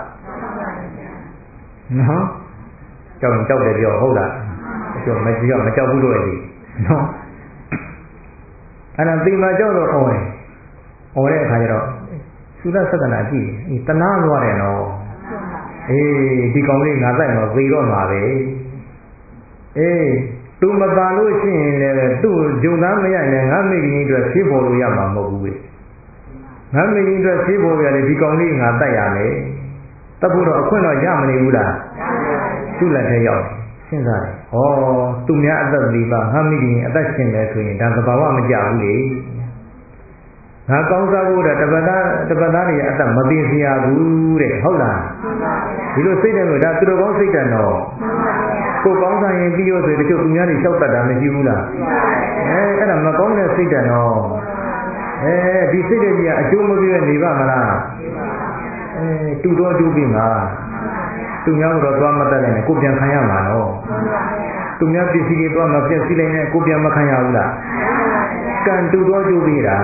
နော်ကြောက်ရင်ကြောက်တယ်ပြောဟုတ်လားပြောမကြောက်မကြောက်ဘူးလို့လေနော်အဲ့ဒါပေမှာကြောက်တော့អော်တယ်អော်တဲ့အခါကျတော့သုဒ္ဓသက္ကနာကြည့်အေးတနာသွားတယ်နော်အေးဒီကောင်လေးငါတိုက်မှာသေတော့မှာပဲအေးသူမပါလို့ရှိရင်လည်းသူ့ဂျုံသားမရရင်ငါမိခင်အတွက်ဖြေးပေါ်လို့ရမှာမဟုတ်ဘူးလေငါမိခင်အတွက်ဖြေးပေါ်ရတယ်ဒီကောင်လေးငါတိုက်ရမယ်တတ်ဖို့တော့အခွင့်တော့ရမနေဘူးလားသူ့လက်ထဲရောက်စဉ်းစားတယ်ဩသူများအသက်သေးပါငါမိခင်အသက်ရှင်တယ်ဆိုရင်ဒါသဘာဝမကြဘူးလေငါကောင်းစားဖို့တော့တပတ်သားတပတ်သားတွေအသက်မသေးစရာဘူးတဲ့ဟုတ်လားဒီလိုစိတ်တယ်လို့ဒါသူတော်ကောင်းစိတ်တယ်နော်ကိုကောင်းစားရင်ပြီးရောဆိုတချို့သူများတွေလျှောက်တတ်တာမရှိဘူးလားအဲအဲ့ဒါမကောင်းတဲ့စိတ်တယ်နော်အဲဒီစိတ်တွေကြီးကအကျိုးမပေးနေပါမလားအဲတူတော့တူပြီမှာသူများတော့သွားမတတ်နိုင်နဲ့ကိုပြန်ခံရမှာနော်သူများပစ္စည်းတွေသွားမပြည့်စည်နိုင်နဲ့ကိုပြန်မခံရဘူးလားကံတူတော့တူပြီတာ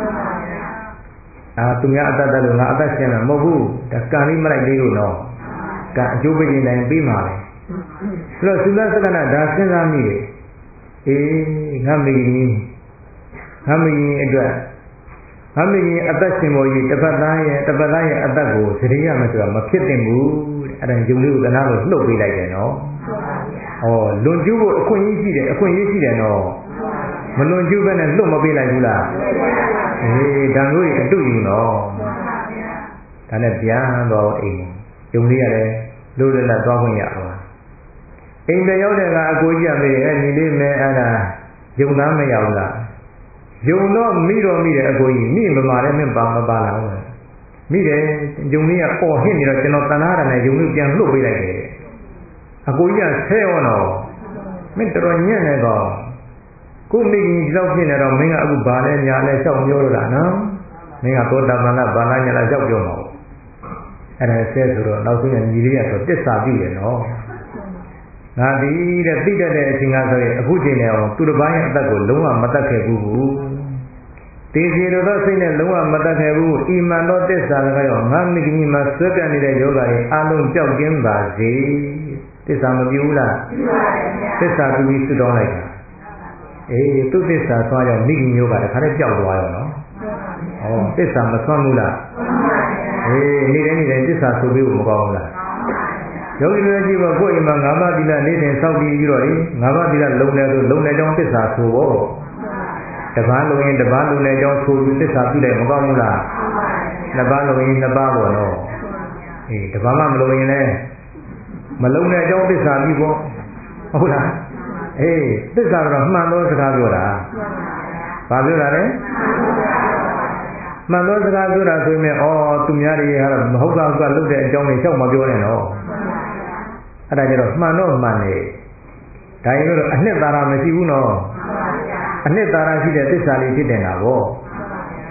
အာသူများအတတ်တယ်လို့ငါအသက်ရှင်မှာမဟုတ်ဘူးဒါကံလေးမလိုက်သေးလို့နော်ကံအကျိုးပေးနေတိုင်းပြီးမှာလေဆိုတော့သုလသက္ကနာဒါစဉ်းစားမိတယ်အေးငါမိရင်ငါမိရင်အတွက်ငါမိရင်အသက်ရှင်ပေါ်ကြီးတစ်ပတ်သားရဲ့တစ်ပတ်သားရဲ့အသက်ကိုစရိရမယ်ဆိုတာမဖြစ်သင့်ဘူးတဲ့အဲ့ဒါယုံလေးကိုတနာလို့လှုပ်ပေးလိုက်တယ်နော်ဩလွန်ကျူးဖို့အခွင့်အရေးရှိတယ်အခွင့်အရေးရှိတယ်နော်မလွန်ကျူးပဲနဲ့လှုပ်မပေးလိုက်ဘူးလားအေးဒါမျိုးကြီးအတူယူနော်ဒါနဲ့ပြန်တော့အိမ်ယုံလေးရတယ်လို့လည်းသွားခွင့်ရပါအိမ်ပြန်ရောက်တဲ့ကအကိုကြီးကမေးတယ်ညီလေးမဲအဲ့ဒါယုံသားမရောက်လားယုံတော့မိတော့မိတယ်အကိုကြီးမိမမာလည်းမပါမပါလားမိတယ်ယုံလေးကပေါ်ဟစ်နေတော့ကျွန်တော်တနာရတယ်နဲ့ယုံလေးပြန်လှုပ်ပေးလိုက်တယ်အကိုကြီးကဆဲရောတော့မင်းတော်ညံ့နေတော့ကိုမိခင်ဒီလောက်ဖြစ်နေတော့မင်းကအခုဘာလဲညာလဲရှောက်ပြောလို့လားနော်မင်းကသောတာပန်ကဘာလာညာလာရှောက်ပြောမှာအဲ့ဒါဆဲဆိုတော့နောက်ဆုံးညီလေးကဆိုတစ္ဆာပြုတယ်နော်ငါဒီတဲ့သိတတ်တဲ့အချိန်ကဆိုရင်အခုချိန်နဲ့အောင်သူတစ်ပိုင်းရဲ့အသက်ကိုလုံးဝမတတ်ခဲ့ဘူးတေစီလိုသောစိတ်နဲ့လုံးဝမတတ်ခဲ့ဘူးဤမှန်သောတစ္ဆာလည်းရောငါမိခင်မှာဆွဲကပ်နေတဲ့ယောဂတွေအလုံးကြောက်ကင်းပါစေတစ္ဆာမပြဘူးလားတစ္ဆာပြုပြီးစွတောင်းလိုက်တာအေးသူ့သစ္စာသွားရောက်မိခင်မျိုးကတခါတည်းပျောက်သွားရောနော်ဩသစ္စာမဆွမ်းဘူးလားအေးနေ့တိုင်းနေ့တိုင်းသစ္စာဆိုပြီးမကောင်းဘူးလားယောဂီတွေကြည့်ပါကိုယ်အိမ်မှာငါးပါးသီလနေ့တိုင်းစောင့်တည်ပြီးတော့လေငါးပါးသီလလုံနေဆိုလုံနေကြောင်းသစ္စာဆိုတော့တပန်းလုံရင်တပန်းလုံနေကြောင်းဆိုပြီးသစ္စာပြုတယ်မကောင်းဘူးလားနှစ်ပါးလုံရင်နှစ်ပါးပေါ့နော်အေးတပန်းမှမလုံရင်လည်းမလုံနေကြောင်းသစ္စာပြုပေါ့ဟုတ်လားအေးသစ္စာကတော့မှန်သောစကားပြောတာဘာပြောတာလဲမှန်သောစကားပြောတာဆိုရင်ဩသူများတွေကတော့မဟုတ်တာကလုပ်တဲ့အကြောင်းတွေလျှောက်မပြောနဲ့တော့အဲ့ဒါကြတော့မှန်တော့မှန်တယ်ဒါရင်တော့အနှစ်သာရမရှိဘူးနော်အနှစ်သာရရှိတဲ့သစ္စာလေးဖြစ်တယ်လားဗော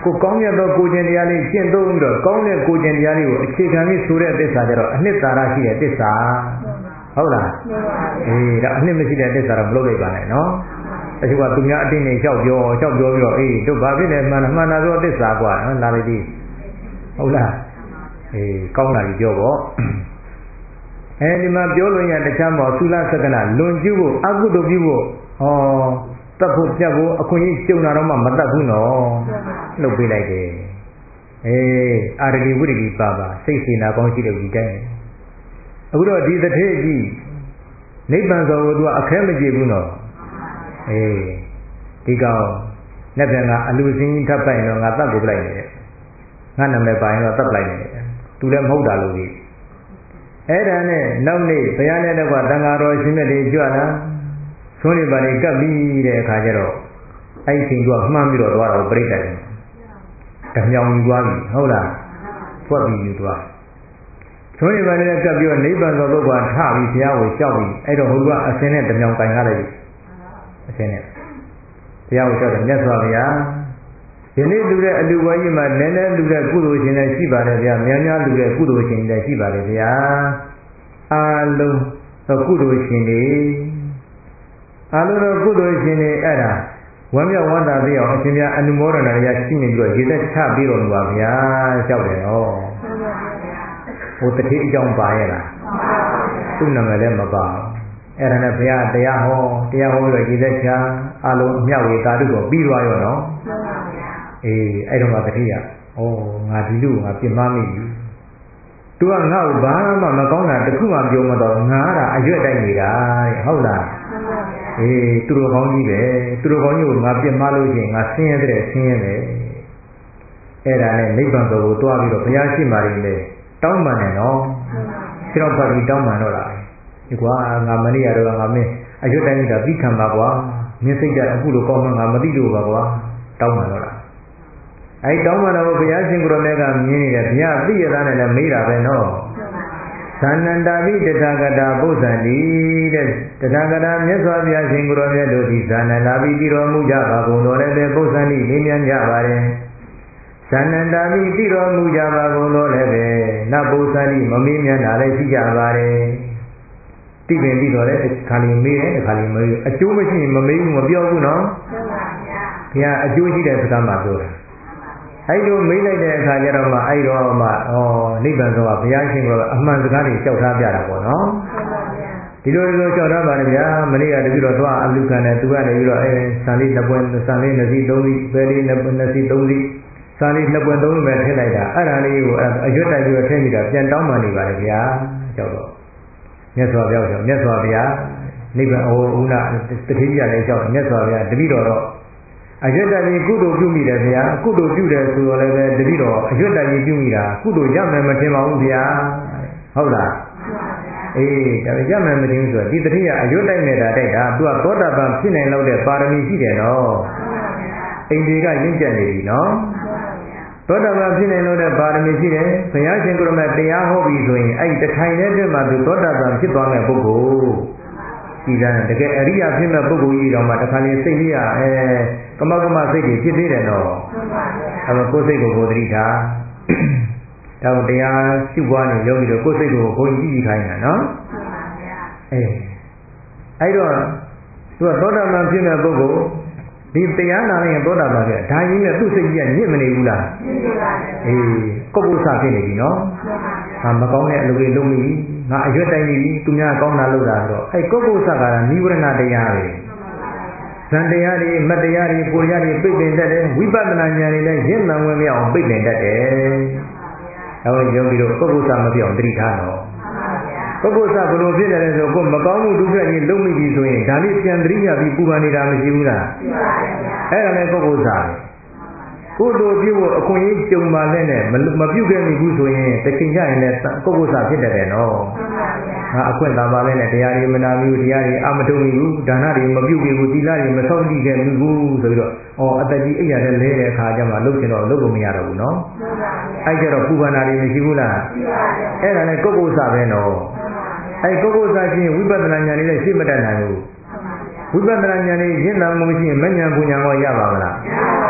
ကိုကောင်းမြတ်သောကိုကျင်တရားလေးကျင့်သုံးပြီးတော့ကောင်းတဲ့ကိုကျင်တရားလေးကိုအခြေခံပြီးဆိုတဲ့သစ္စာကြတော့အနှစ်သာရရှိတဲ့သစ္စာဟုတ်လားအေးဒါအနှစ်မရှိတဲ့သစ္စာတော့မလုပ်လိုက်ပါနဲ့နော်တချို့ကသူများအတင်းနဲ့လျှောက်ပြောလျှောက်ပြောပြီးတော့အေးတို့ဘာဖြစ်လဲမှန်မှန်တာပြောသစ္စာกว่าနော်လာလိုက်ပြီဟုတ်လားအေးကောင်းတာကြီးပြောပေါ့အဲဒီမှာပြောလို့ရတခြားမောသုလသက္ကနာလွန်ကျူးဖို့အကုသိုလ်ပြုဖို့ဟောတတ်ဖို့ပြတ်ဖို့အခွင့်အရေးကျုံတာတော့မှမတတ်ဘူးနော်လှုပ်ပေးလိုက်တယ်အေးအာရတိဝိရိပါပါစိတ်စေနာကောင်းရှိတဲ့ဒီတိုင်းအခုတော့ဒီတစ်ထည့်ကြီးနိဗ္ဗာန်ဆိုတော့သူကအခဲမကြေဘူးနော်အေးဒီကောင်လက်ပြန်ကအလူစင်းထပ်ပိုင်တော့ငါတတ်ကိုပြလိုက်တယ်ငါနာမည်ပိုင်တော့တတ်လိုက်တယ်သူလည်းမဟုတ်တာလို့ကြီးအဲ့ဒါနဲ့နောက်နေ့ဘုရားနဲ့တကွတန်ဃာတော်ရှင်မြတ်တွေကြွလာသွန်းနေပါလေကပ်ပြီးတဲ့အခါကျတော့အဲ့ဒီချိန်ကမှန်းပြီးတော့သွားတော့ပြိတ္တတယ်တမြောင်ယူသွားပြီဟုတ်လားဖွက်ပြီးယူသွားသွန်းနေပါလေကပ်ပြီးတော့နိဗ္ဗာန်သောပုဂ္ဂိုလ်ထပြီးဘုရားကိုကြောက်ပြီးအဲ့တော့ဟိုကအစင်းနဲ့တမြောင်ကင်ကားလိုက်ပြီအစင်းနဲ့ဘုရားကိုကြောက်တယ်မြတ်စွာဘုရားဒီနေ့လူတဲ့အလူဝဲကြီးမှာနည်းနည်းလူတဲ့ကုသိုလ်ရှင်လည်းရှိပါတယ်ဗျာများများလူတဲ့ကုသိုလ်ရှင်လည်းရှိပါတယ်ဗျာအားလုံးသောကုသိုလ်ရှင်တွေအားလုံးသောကုသိုလ်ရှင်တွေအဲ့ဒါဝမ်းမြောက်ဝမ်းသာသိအောင်အရှင်များအနုမောဒနာရရှိနေပြီးတော့ရေသက်ချပြီးတော်မူပါဗျာကြောက်တယ်ဟောဟိုတတိအကြောင်းပါရဲ့လားသူ့နာမည်လည်းမပါအဲ့ဒါနဲ့ဘုရားတရားဟောတရားဟောပြီးတော့ရေသက်ချအားလုံးအမြောက်ဝေသာဓုကိုပြီးသွားရောနော်အေးအဲ့တော့မှတတိယဩငါဒီလူငါပြစ်မှားမိပြီသူကငါ့ကိုဘာမှမကောင်းတာတခုမှပြောမတော့ငါကအရွက်တိုက်နေတာတဲ့ဟုတ်လားအေးသူတို့ကောင်းကြီးပဲသူတို့ကောင်းကြီးကိုငါပြစ်မှားလို့ရှိရင်ငါဆင်းရဲတဲ့ဆင်းရဲတယ်အဲ့ဒါနဲ့နိဗ္ဗာန်ကိုတွားပြီးတော့ဘုရားရှိမှရင်လေတောင်းပန်တယ်နော်ခြေတော့ပတ်ပြီးတောင်းပန်တော့တာဒီကွာငါမနေ့ကတော့ငါမင်းအရွက်တိုက်နေတာပြီးခံပါကွာမင်းစိတ်ကြအခုလိုကောင်းမှငါမသိလို့ပါကွာတောင်းပန်တော့တာအဲတောင်းပန်တော်ဘုရားရှင်ကိုယ်တော်မြတ်ကမြင်နေတယ်ဘုရားသိရသားနဲ့လည်းမေးတာပဲနော်သန္နန္တာပိတထာဂတာပုဇ္ဇံတိတဲ့တထာဂတာမြတ်စွာဘုရားရှင်ကိုယ်တော်မြတ်တို့သည်သန္နန္တာပိတည်တော်မူကြပါကုန်တော်လည်းပဲပုဇ္ဇံတိနေမြန်ကြပါတယ်သန္နန္တာပိတည်တော်မူကြပါကုန်တော်လည်းပဲနပုဇ္ဇံတိမမေးမြန်းတာလည်းရှိကြပါတယ်တိပင်ပြီးတော့လည်းခါလီမေးတယ်ခါလီမေးအကျိုးမရှိရင်မမေးဘူးမပြောဘူးနော်ဘုရားအကျိုးရှိတဲ့စကားမှပြောတာအဲ့လိုမေးလိုက်တဲ့အခါကျတော့မှအဲ့တော့မှဩနိဗ္ဗာန်ဆိုတာဘုရားရှင်ကအမှန်စကားတွေကြောက်ထားပြတာပေါ့နော်ဒီလိုလိုကြောက်ထားပါလေဗျာမနေ့ကတပြီးတော့သွားအလူခံတယ်သူကနေပြီးတော့အဲဆန်လေးနှစ်ပွင့်ဆန်လေးနှစ်စီးသုံးစီးပဲလေးနှစ်နှစ်စီးသုံးစီးဆန်လေးနှစ်ပွင့်သုံးစီးပဲထည့်လိုက်တာအဲ့ဒါလေးကိုအရွတ်တိုက်ပြီးတော့ထည့်ပြီးတော့ပြန်တောင်းပန်နေပါလေဗျာကြောက်တော့မြတ်စွာဘုရားကြောင့်မြတ်စွာဘုရားနိဗ္ဗာန်ဟိုဦးနာတတိယလည်းကြောက်မြတ်စွာဘုရားတပည့်တော်တော့အရွတ်တည်းကုသိုလ်ပြုမိတယ်ဗျာကုသိုလ်ပြုတယ်ဆိုတော့လည်းပဲတတိတော်အရွတ်တည်းပြုမိတာကုသိုလ်ရမယ်မထင်ပါဘူးဗျာဟုတ်လားအေးဒါပေမဲ့ရမယ်မထင်ဘူးဆိုတော့ဒီတတိယအရွတ်တိုက်နေတာတိုက်တာသူကသောတာပန်ဖြစ်နိုင်လောက်တဲ့ပါရမီရှိတယ်နော်အိန္ဒိကရင့်ကျက်နေပြီနော်သောတာပန်ဖြစ်နိုင်လောက်တဲ့ပါရမီရှိတယ်ဘုရားရှင်ကိုယ်တော်မြတ်တရားဟောပြီးဆိုရင်အဲ့ဒီတထိုင်တဲ့အတွက်မှသူသောတာပန်ဖြစ်သွားမဲ့ပုဂ္ဂိုလ်ဒီကံတကယ်အရိယာဖြစ်မဲ့ပုဂ္ဂိုလ်ကြီးတော်မှာတခါလေစိတ်လေးอ่ะအဲကမကမစိတ်ကြီးဖြစ်သေးတယ်နော်အဲဒါကိုယ်စိတ်ကိုကိုယ်သတိထားတော့တရားရှုပွားနေရုံပြီးတော့ကိုယ်စိတ်ကိုကိုယ်ကြည့်ကြည့်ခိုင်းတာနော်အဲအဲ့တော့သူကသောတာပန်ဖြစ်မဲ့ပုဂ္ဂိုလ်ဒီတရားနာလိုက်ရင်သောတာပန်ဖြစ်ဒါကြီးနဲ့သူ့စိတ်ကြီးကညစ်မနေဘူးလားအေးကုပ္ပုစဖြစ်နေပြီနော်ဟာမကောင်းတဲ့အလုပ်တွေလုပ်မိငါအရွက်တိုင်းနေပြီသူများကောင်းတာလုပ်တာဆိုတော့အဲ့ကုပ္ပုစကနိဝရဏတရားပဲဇန်တရားတွေမတရားတွေပူရတွေပိတ်ပင်တတ်တယ်ဝိပဿနာဉာဏ်တွေလည်းရင့်မှန်ဝင်မအောင်ပိတ်ပင်တတ်တယ်။အဲဒါကြောင့်ပြီးတော့ပုဂ္ဂိုလ်စာမပြောင်းတတိထားတော့ပုဂ္ဂိုလ်စာဘယ်လိုဖြစ်နေလဲဆိုကိုမကောင်းမှုဒုက္ခတွေလုံးမိပြီဆိုရင်ဒါလေးပြန်တတိယပြီးပူပန်နေတာမရှိဘူးလား။ရှိပါရဲ့ဗျာ။အဲ့ဒါလည်းပုဂ္ဂိုလ်စာကိုယ်တို့ပြုဖို့အခွင့်အရေးကြုံပါလဲနဲ့မပြုခဲ့မိဘူးဆိုရင်တစ်ချိန်ကျရင်လည်းပုဂ္ဂိုလ်စာဖြစ်တယ်နော်။ငါအခွင့်သာပါလဲနဲ့တရားတွေမနာဘူးတရားတွေအမထုံမိဘူးဒါနတွေမပြုတ်ဘူးသီလတွေမဆောက်တည်ခဲ့ဘူးဆိုပြီးတော့အော်အတကြီးအိယာနဲ့လဲတဲ့အခါကျမှလုပ်ချင်တော့လုပ်လို့မရတော့ဘူးနော်အဲ့ကြတော့ပူပန်တာတွေမရှိဘူးလားအဲ့ဒါနဲ့ကုက္ကုစပဲနော်အဲ့ကုက္ကုစချင်းဝိပဿနာဉာဏ်လေးနဲ့ရှင်းမတတ်နိုင်ဘူးဝိပဿနာဉာဏ်လေးရင့်နာမှုမရှိရင်မဉဏ်ပူဉဏ်ရောရပါမလား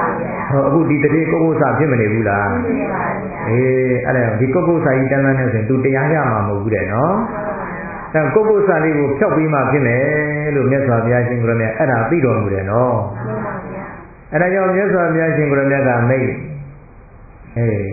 ဟောအခုဒီတတိကိုကိုစာဖြစ်မနေဘူးလားအေးအဲ့ဒါဒီကိုကိုစာကြီးတန်းတန်းနဲ့ဆိုရင် तू တရားရမှာမဟုတ်ဘူးတဲ့နော်အဲကိုကိုစာလေးကိုဖြောက်ပြီးမှဖြစ်မယ်လို့မြတ်စွာဘုရားရှင်ကိုရမြတ်အဲ့ဒါသိတော်မူတယ်နော်အဲ့ဒါကြောင့်မြတ်စွာဘုရားရှင်ကိုရမြတ်ကမိတ်အေး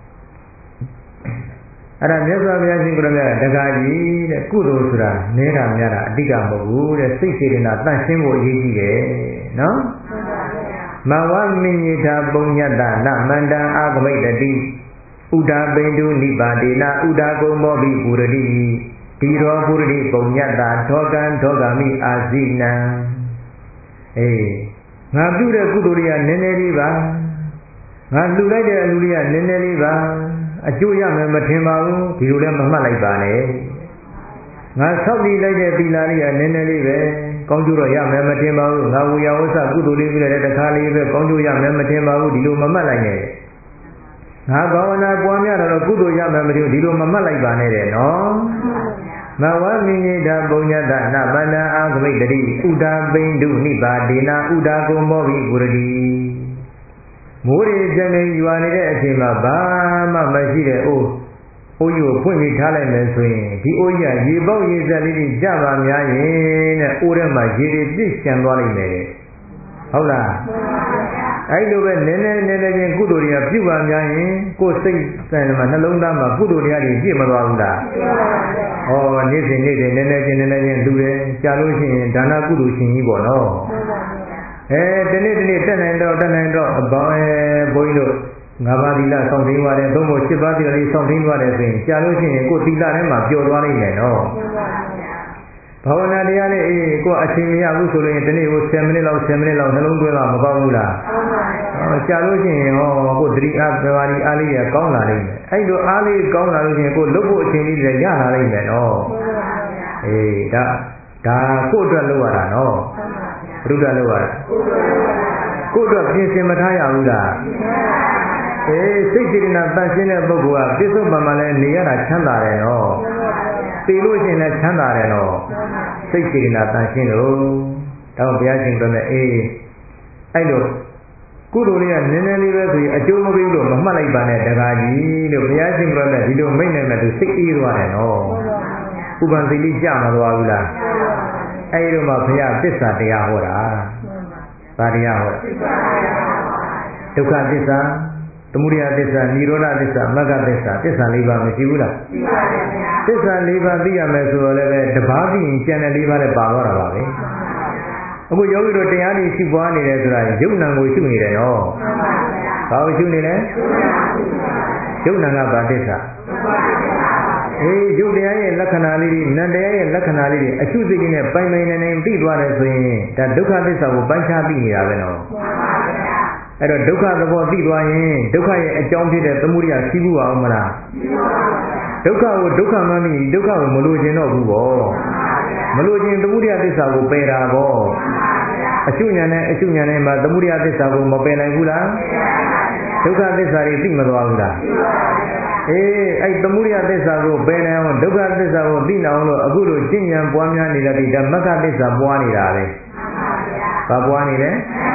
အဲ့ဒါမြတ်စွာဘုရားရှင်ကိုရမြတ်တကားကြီးတဲ့ကုသိုလ်ဆိုတာနေတာများတာအတိတ်ကမဟုတ်ဘူးတဲ့စိတ်စေတနာတန့်ရှင်းဖို့အရေးကြီးတယ်နော်မဝမိညိတာပုံညတနမန္တံအာဂမိတ်တတိဥဒပိန္ဒုနိပါဒေနဥဒကုံမောဘိပုရတိဒီရောပုရတိပုံညတထောကံထောဂမိအာဇိနံအေးငါပြုတဲ့ကုသိုလ်တွေကနည်းနည်းလေးပါငါလှူလိုက်တဲ့အလူတွေကနည်းနည်းလေးပါအကျိုးရမယ်မထင်ပါဘူးဒီလိုလည်းမမှတ်လိုက်ပါနဲ့ငါဆောက်တည်လိုက်တဲ့သီလလေးကနည်းနည်းလေးပဲကောင်းကျိုးတော့ရမယ်မထင်ပါဘူးငါဝေယဝဆကုသိုလ်လေးပြုတဲ့တခါလေးပဲကောင်းကျိုးရမယ်မထင်ပါဘူးဒီလိုမမှတ်လိုက်နဲ့ငါဘာဝနာပွားများတော့ကုသိုလ်ရမယ်မထင်ဘူးဒီလိုမမှတ်လိုက်ပါနဲ့တဲ့နော်မဝမိညိတာပုံညတနဗန္ဒအာဂမိတ်တိဥဒပိန္ဒုနိပါဒေနဥဒကုံမောဘိပုရတိမိုးရေကျနေရွာနေတဲ့အချိန်မှာဘာမှမရှိတဲ့အိုးအိုးကြီးကိုဖွင့်ပြီးထားလိုက်မယ်ဆိုရင်ဒီအိုးကြီးကရေပေါက်ရေစက်လေးတွေကြပါများရင်တဲ့အိုးထဲမှာရေတွေပြည့်ကျန်သွားလိမ့်မယ်ဟုတ်လားအဲ့လိုပဲနည်းနည်းနည်းနည်းချင်းကုသိုလ်တွေကပြုပါများရင်ကိုယ်စိတ်ဆန်မှာနှလုံးသားမှာကုသိုလ်တရားတွေပြည့်မသွားဘူးလားဩနေ့စဉ်နေ့စဉ်နည်းနည်းချင်းနည်းနည်းချင်းလူတယ်ကြာလို့ရှိရင်ဒါနကုသိုလ်ရှင်ကြီးပေါ့နော်အဲတနေ့တနေ့တက်နိုင်တော့တက်နိုင်တော့အပေါင်းအဲဘုန်းကြီးတို့ငါးပါးသီလစောင့်သိမ်းပါတယ်သုံးဖို့ရှစ်ပါးသီလလေးစောင့်သိမ်းပါတယ်ဆိုရင်ကြာလို့ရှိရင်ကိုယ်သီလထဲမှာပျော်သွားလိမ့်မယ်နော်ဘာဝနာတရားနဲ့အေးကိုယ်အချိန်မရဘူးဆိုလို့ရင်ဒီနေ့ကိုဆယ်မိနစ်လောက်ဆယ်မိနစ်လောက်နှလုံးသွင်းတော့မကောင်းဘူးလားဟောကြာလို့ရှိရင်ဟောကိုယ်သတိအားပြပါဒီအားလေးကကောင်းလာလိမ့်မယ်အဲ့လိုအားလေးကောင်းလာလို့ရှိရင်ကိုယ်လုပ်ဖို့အချိန်လေးတွေရလာလိမ့်မယ်နော်အေးဒါဒါကိုယ့်အတွက်လုပ်ရတာနော်ဘုရားလုပ်ရတာကိုယ့်အတွက်ပြင်ဆင်မထားရဘူးလားအေးစိတ်စေတနာတန့်ရှင်းတဲ့ပုဂ္ဂိုလ်ကပြစ္ဆုတ်ပံမှာလည်းနေရတာချမ်းသာတယ်နော်သိလို့ရှိရင်လည်းချမ်းသာတယ်နော်စိတ်စေတနာတန့်ရှင်းလို့တော့ဘုရားရှင်ပြောမယ်အေးအဲ့လိုကုသိုလ်လေးကနည်းနည်းလေးပဲဆိုရင်အကျိုးမပေးလို့မမှတ်လိုက်ပါနဲ့တကားကြီးလို့ဘုရားရှင်ပြောမယ်ဒီလိုမိတ်နိုင်မယ်သူစိတ်အေးသွားတယ်နော်ဥပ္ပန်စိတ်လေးကြမသွားဘူးလားအဲ့ဒီမှာဘုရားသစ္စာတရားဟောတာဗာတရားဟောဒုက္ခသစ္စာသမုဒယသစ္စာនិရောဓသစ္စာမဂ္ဂသစ္စာသစ္စာ၄ပါးမရှိဘူးလားရှိပါပါဘုရားသစ္စာ၄ပါးသိရမယ်ဆိုတော့လည်းတပါးသိရင်ကျန်တဲ့၄ပါးလည်းပါသွားတာပါပဲအခုယောဂီတို့တရားတွေရှိပွားနေတယ်ဆိုတာယုတ်နံကိုရှုနေတယ်နော်မှန်ပါဗျာဘာကိုရှုနေလဲယုတ်နံကဘာသစ္စာအေးယုတ်တရားရဲ့လက္ခဏာလေးတွေနံတရားရဲ့လက္ခဏာလေးတွေအရှုစိတ်နဲ့ပိုင်ပိုင်နေနေသိသွားတယ်ဆိုရင်ဒါဒုက္ခသစ္စာကိုပိုင်းခြားသိနေတာပဲနော်မှန်ပါဗျာအဲ့တော့ဒုက္ခသဘောသိသွားရင်ဒုက္ခရဲ့အကြောင်းဖြစ်တဲ့သမုဒယရှိဘူးအောင်မလားရှိပါပါဒုက္ခကိုဒုက္ခမှန်းပြီးဒုက္ခကိုမလိုချင်တော့ဘူးပေါ့မလိုချင်သမုဒယသစ္စာကိုပယ်တာပေါ့အရှုဉာဏ်နဲ့အရှုဉာဏ်နဲ့မှာသမုဒယသစ္စာကိုမပယ်နိုင်ဘူးလားဒုက္ခသစ္စာတွေသိမသွားဘူးလားအေးအဲ့သမုဒယသစ္စာကိုပယ်နိုင်အောင်ဒုက္ခသစ္စာကိုသိနိုင်အောင်လို့အခုလိုရှင်းဉာဏ်ပွားများနေတဲ့ဒီဓမ္မကသစ္စာပွားနေတာပဲဘာပွားနေလဲ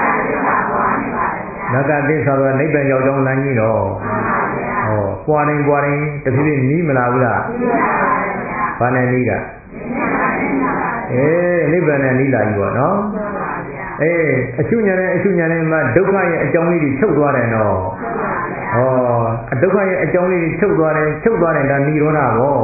မဂ္ဂသစ္စာကနိဗ္ဗာန်ရောက်ကြောင်းလမ်းကြီးတော့ဟောပွားနေပွားနေတဖြည်းဖြည်းနီးမလာဘူးလားဘာနဲ့နီးတာအေးနိဗ္ဗာန်နဲ့နီးလာပြီပေါ့နော်အေးအရှုဉာဏ်နဲ့အရှုဉာဏ်နဲ့မှဒုက္ခရဲ့အကြောင်းလေးတွေချုပ်သွားတယ်နော်ဟောဒုက္ခရဲ့အကြောင်းလေးတွေချုပ်သွားတယ်ချုပ်သွားတယ်ဒါនិရောဓပေါ့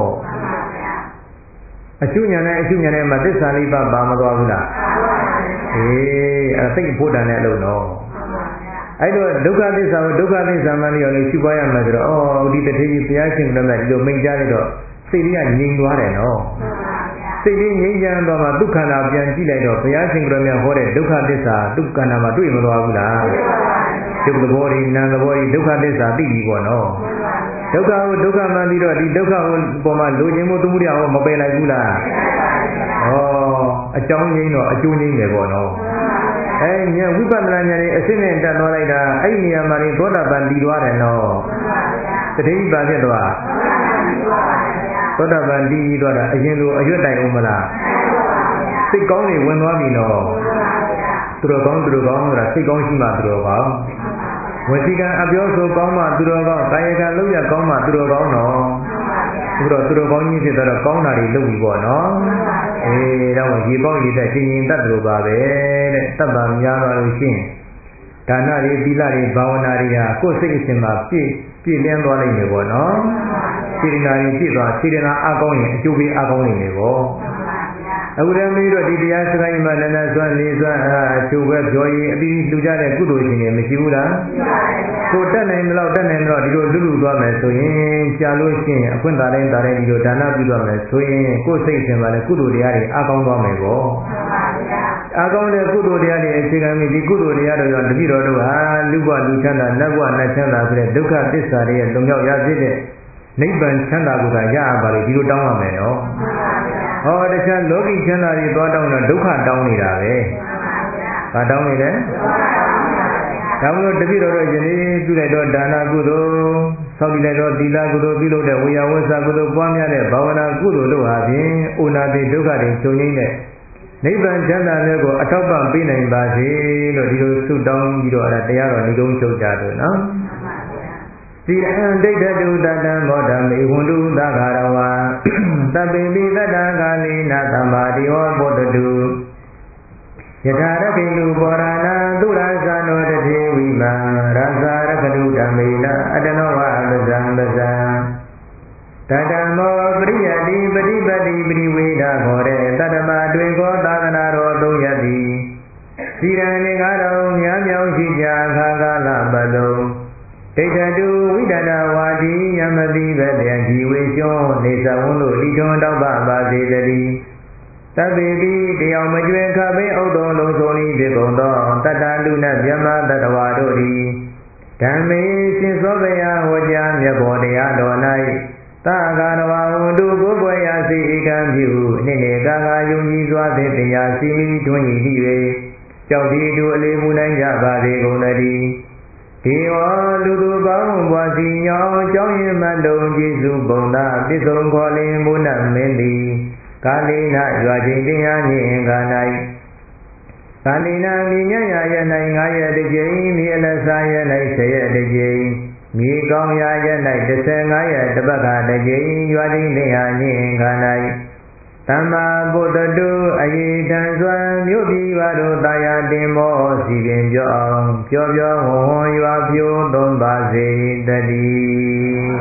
အရှုဉာဏ်နဲ့အရှုဉာဏ်နဲ့မှသစ္စာလေးပါပါမသွားဘူးလားအေးအဲ့သိဖို့တန်တဲ့အလုံးတော့အဲ့တော့ဒုက္ခသစ္စာကိုဒုက္ခသစ္စာမှလည်းလည်းရှိပွားရမှာဆိုတော့အော်ဒီတထေကြီးဘုရားရှင်ကလည်းဒီလိုမိန့်ကြားလိုက်တော့စိတ်လေးကငြိမ်သွားတယ်နော်စိတ်လေးငြိမ်ချမ်းသွားမှဒုက္ခနာပြန်ကြည့်လိုက်တော့ဘုရားရှင်ကလည်းဟောတဲ့ဒုက္ခသစ္စာဒုက္ခနာမှာတွေ့မသွားဘူးလားဒုက္ခသဘောတွေနာမ်သဘောတွေဒုက္ခသစ္စာသိပြီပေါ့နော်ဒုက္ခကိုဒုက္ခမှန်ပြီးတော့ဒီဒုက္ခကိုပေါ်မှာလိုချင်မှုသမှုတရားဟောမပယ်လိုက်ဘူးလားဩအကြောင်းငြိမ်းတော့အကျိုးငြိမ်းတယ်ပေါ့နော်အဲဉာဏ်ဝိပဿနာဉာဏ်လေးအစစ်နဲ့တက်သွားလိုက်တာအဲ့ဒီနေရာမှာနေသောတာပန်တည်သွားတယ်နော်တတိယပါဖြစ်သွားသောတာပန်တည်ပြီးသွားတာအရင်လိုအရွတ်တိုင်အောင်မလားစိတ်ကောင်းတွေဝင်သွားပြီနော်သူတော်ကောင်းသူတော်ကောင်းဆိုတာစိတ်ကောင်းရှိမှသူတော်ကောင်းဝစီကံအပြောဆိုကောင်းမှသူတော်ကောင်းကာယကံလုပ်ရကောင်းမှသူတော်ကောင်းနော်အခုတော့သူတော်ကောင်းကြီးဖြစ်တော့ကောင်းတာတွေလုပ်ပြီပေါ့နော်အေးတော့ရေပေါက်ရည်တဲ့ရှင်ရင်တတ်တယ်ပါပဲတဲ့တတ်တာများသွားလို့ရှိရင်ဒါနတွေသီလတွေဘာဝနာတွေဟာကိုယ်စိတ်အစဉ်မှာပြည့်ပြည့်လင်းသွားနိုင်တယ်ပေါ့နော်စေတနာတွေပြည့်သွားစေတနာအကောင်းရင်အကျိုးပေးအကောင်းနိုင်တယ်ပေါ့အခုတည်းမေးတော့ဒီတရားစကားမှာလည်းလည်းစွမ်းလေးစွမ်းအားအချိုးပဲပြောရင်အပြီးလူကြတဲ့ကုသိုလ်ရှင်တွေမရှိဘူးလားကိုတက်နိုင်မလို့တက်နိုင်တော့ဒီလိုလူလူသွားမယ်ဆိုရင်ကြာလို့ရှိရင်အခွင့်အာတိုင်းတာတိုင်းဒီလိုဒါနပြုသွားမယ်ဆိုရင်ကိုယ်စိတ်ရှင်ပါလေကုသိုလ်တရားတွေအကောင်းသွားမယ်ပေါ့အကောင်းတဲ့ကုသိုလ်တရားတွေအခြေခံပြီးဒီကုသိုလ်တရားတွေရောတပိတော်တို့ဟာလူဘဝလူချမ်းသာနတ်ဘဝနတ်ချမ်းသာဆိုတဲ့ဒုက္ခသစ္စာတွေရဲ့လွန်မြောက်ရဖြစ်တဲ့နိဗ္ဗာန်ချမ်းသာကိုသာရပါလေဒီလိုတောင်းရမယ်နော်ဟောတခြားလောကီချမ်းသာတွေသွားတောင်းတော့ဒုက္ခတောင်းနေတာပဲဘာတောင်းနေလဲဒါမှမဟုတ်တပိတော်တို့ယနေ့ပြုလိုက်တော့ဒါနကုသိုလ်ဆောက်တည်လိုက်တော့သီလကုသိုလ်ပြုလုပ်တဲ့ဝေယဝဆကုသိုလ်ပွားများတဲ့ဘာဝနာကုသိုလ်တို့ဟာဖြင့်အိုနာတိဒုက္ခတွေချုပ်ငြိမ်းတဲ့နိဗ္ဗာန်ချမ်းသာတဲ့ကိုအထောက်ပံ့ပေးနိုင်ပါစေလို့ဒီလိုဆုတောင်းပြီးတော့အဲ့ဒါတရားတော်ဒီကုန်းချုပ်ကြတယ်နော်စီရံဒိဋ္ဌတုတတံမောဓမေဝန္တုသဂါရဝါသဗ္ဗေပိတတ္တကာလိနာသမ္မာတိဟောဘောတတုယထာရခိလူဘောရဏသုရသနောတတိဝိမံရသရကတုဓမ္မေနအတနောဝပဇံပဇံတတမောပရိယတိပฏิပတိပရိဝေဒခေါ်တဲ့တတ္တမတွင်ကောသာသနာတော်သုံးရသည်စီရံနေကားတော်များမြောင်ရှိကြခါကာလပတ်လုံးဒိဋ္ဌတုဝိဒနာဝါဒီယမတိပဲလျံဒီဝေရှောနေသဝုံတို့ဤထွန်းတောက်ပပါစေတည်းသဗ္ဗေတိတရားမကျွင်ခပိဥဒ္ဒောလုံးစုံဤဖြစ်ကုန်သောတတ္တလူနဗျမတတ္တဝါတို့သည်ဓမ္မေရှင်သောဘယဟောကြားမြတ်ဘောတရားတော်၌သာဂါရဝဝန္တုကိုယ်ွယ်ရာစီဧကံပြုနှင့်နေကာကာယုံကြည်စွာသည့်တရားစီမိတွင်၏၍ကြောက်ဒီတို့အလေးမူနိုင်ကြပါစေကုန်သတည်းဒီဝလူသူပေါင်းဘွားစီညောင်းကြောင်းရင်မလုံးကျေစုပုံသာပစ္စုံခေါ်လင်မုဏမင်းသည်ကာလိနာရွာချင်းတရားညင်ကာ၌ကာလိနာမိညရရ၌ငါးရက်တစ်ကြိမ်မြေအလဆာရ၌ဆယ်ရက်တစ်ကြိမ်မြေကောင်းရာရ၌တစ်ဆယ်ငါးရက်တစ်ပတ်ကတစ်ကြိမ်ရွာချင်းတရားညင်ကာ၌သမ္မာဗုဒ္ဓတုအယေတံစွာမြို့ပြည်ပါတို့တာယာတင်မောစီပင်ပြောအောင်ပြောပြောဝဝရွာပြိုးသုံးပါစေတည်း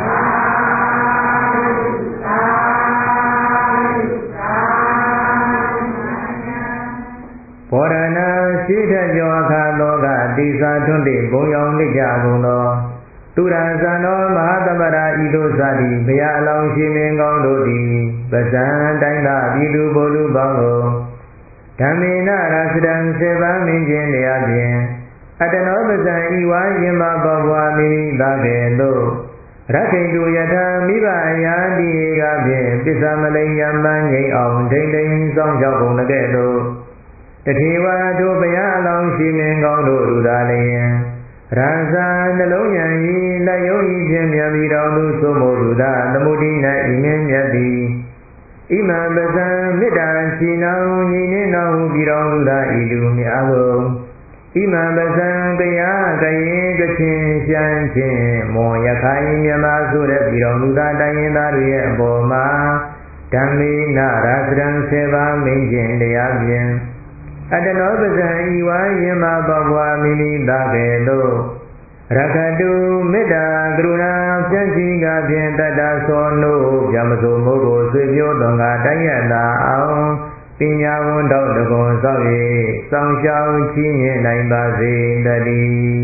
ဘောရဏရှိထကျော်အခါလောကတိသာထွန်းတဲ့ဘုံရောင်လက်ကြကုန်သောသူရဇံတော်မဟာသမရာဤသို့စသည်ဘုရားအလောင်းရှင်မင်းကောင်းတို့သည်ပဇံတိုင်းသာပြည်သူဘုလူပေါင်းတို့ဓမ္မေနရာစရံစေပန်းမင်းခြင်းတရားဖြင့်အတနောပဇံဤဝါယင်မဘောဘွားမိမိသားကဲ့သို့ရခိတုယထာမိဘအယာတိကဖြင့်ပစ္စမလိယမန်းငိမ့်အောင်ဒိမ့်ဒိမ့်ဆောင်ကြောက်ကုန်တဲ့ကဲ့သို့တထေဝါတို့ဘုရားအလောင်းရှင်မင်းကောင်းတို့လူသားလျင်ရဇာနှလုံးရံဤလက်ယုံဤဖြင့်မြတ်ပြီးတော်သူသို့မို့လူသာသမုဒိ၌ဤမြင့်မြတ်သည်ဣမံပဇံမေတ္တာချီနောင်ညီနေတော်ဟူပြီးတော်လူသာဤလူများကိုဣမံပဇံတရားကရင်ကချင်းရှမ်းချင်းမောရခိုင်မြန်မာဆိုတဲ့ပြီးတော်လူသာတိုင်းရင်းသားတွေရဲ့အပေါ်မှာဓမ္မေနရာစရံစေပါမင်းခြင်းတရားဖြင့်အတနောပဇံဤဝါယင်မဘဘွားမိမိသားကဲ့သို့ရခတုမေတ္တာကရုဏာပြန့်ချီကဖြင့်တတ္တသောနို့ပြမစုံမို့ကိုဆွေပြောတော်ကတိုင်းရတာအောင်ပညာဝန်တော်တကွန်သော၍စောင့်ရှောက်ချီးမြှင့်နိုင်ပါစေတည်း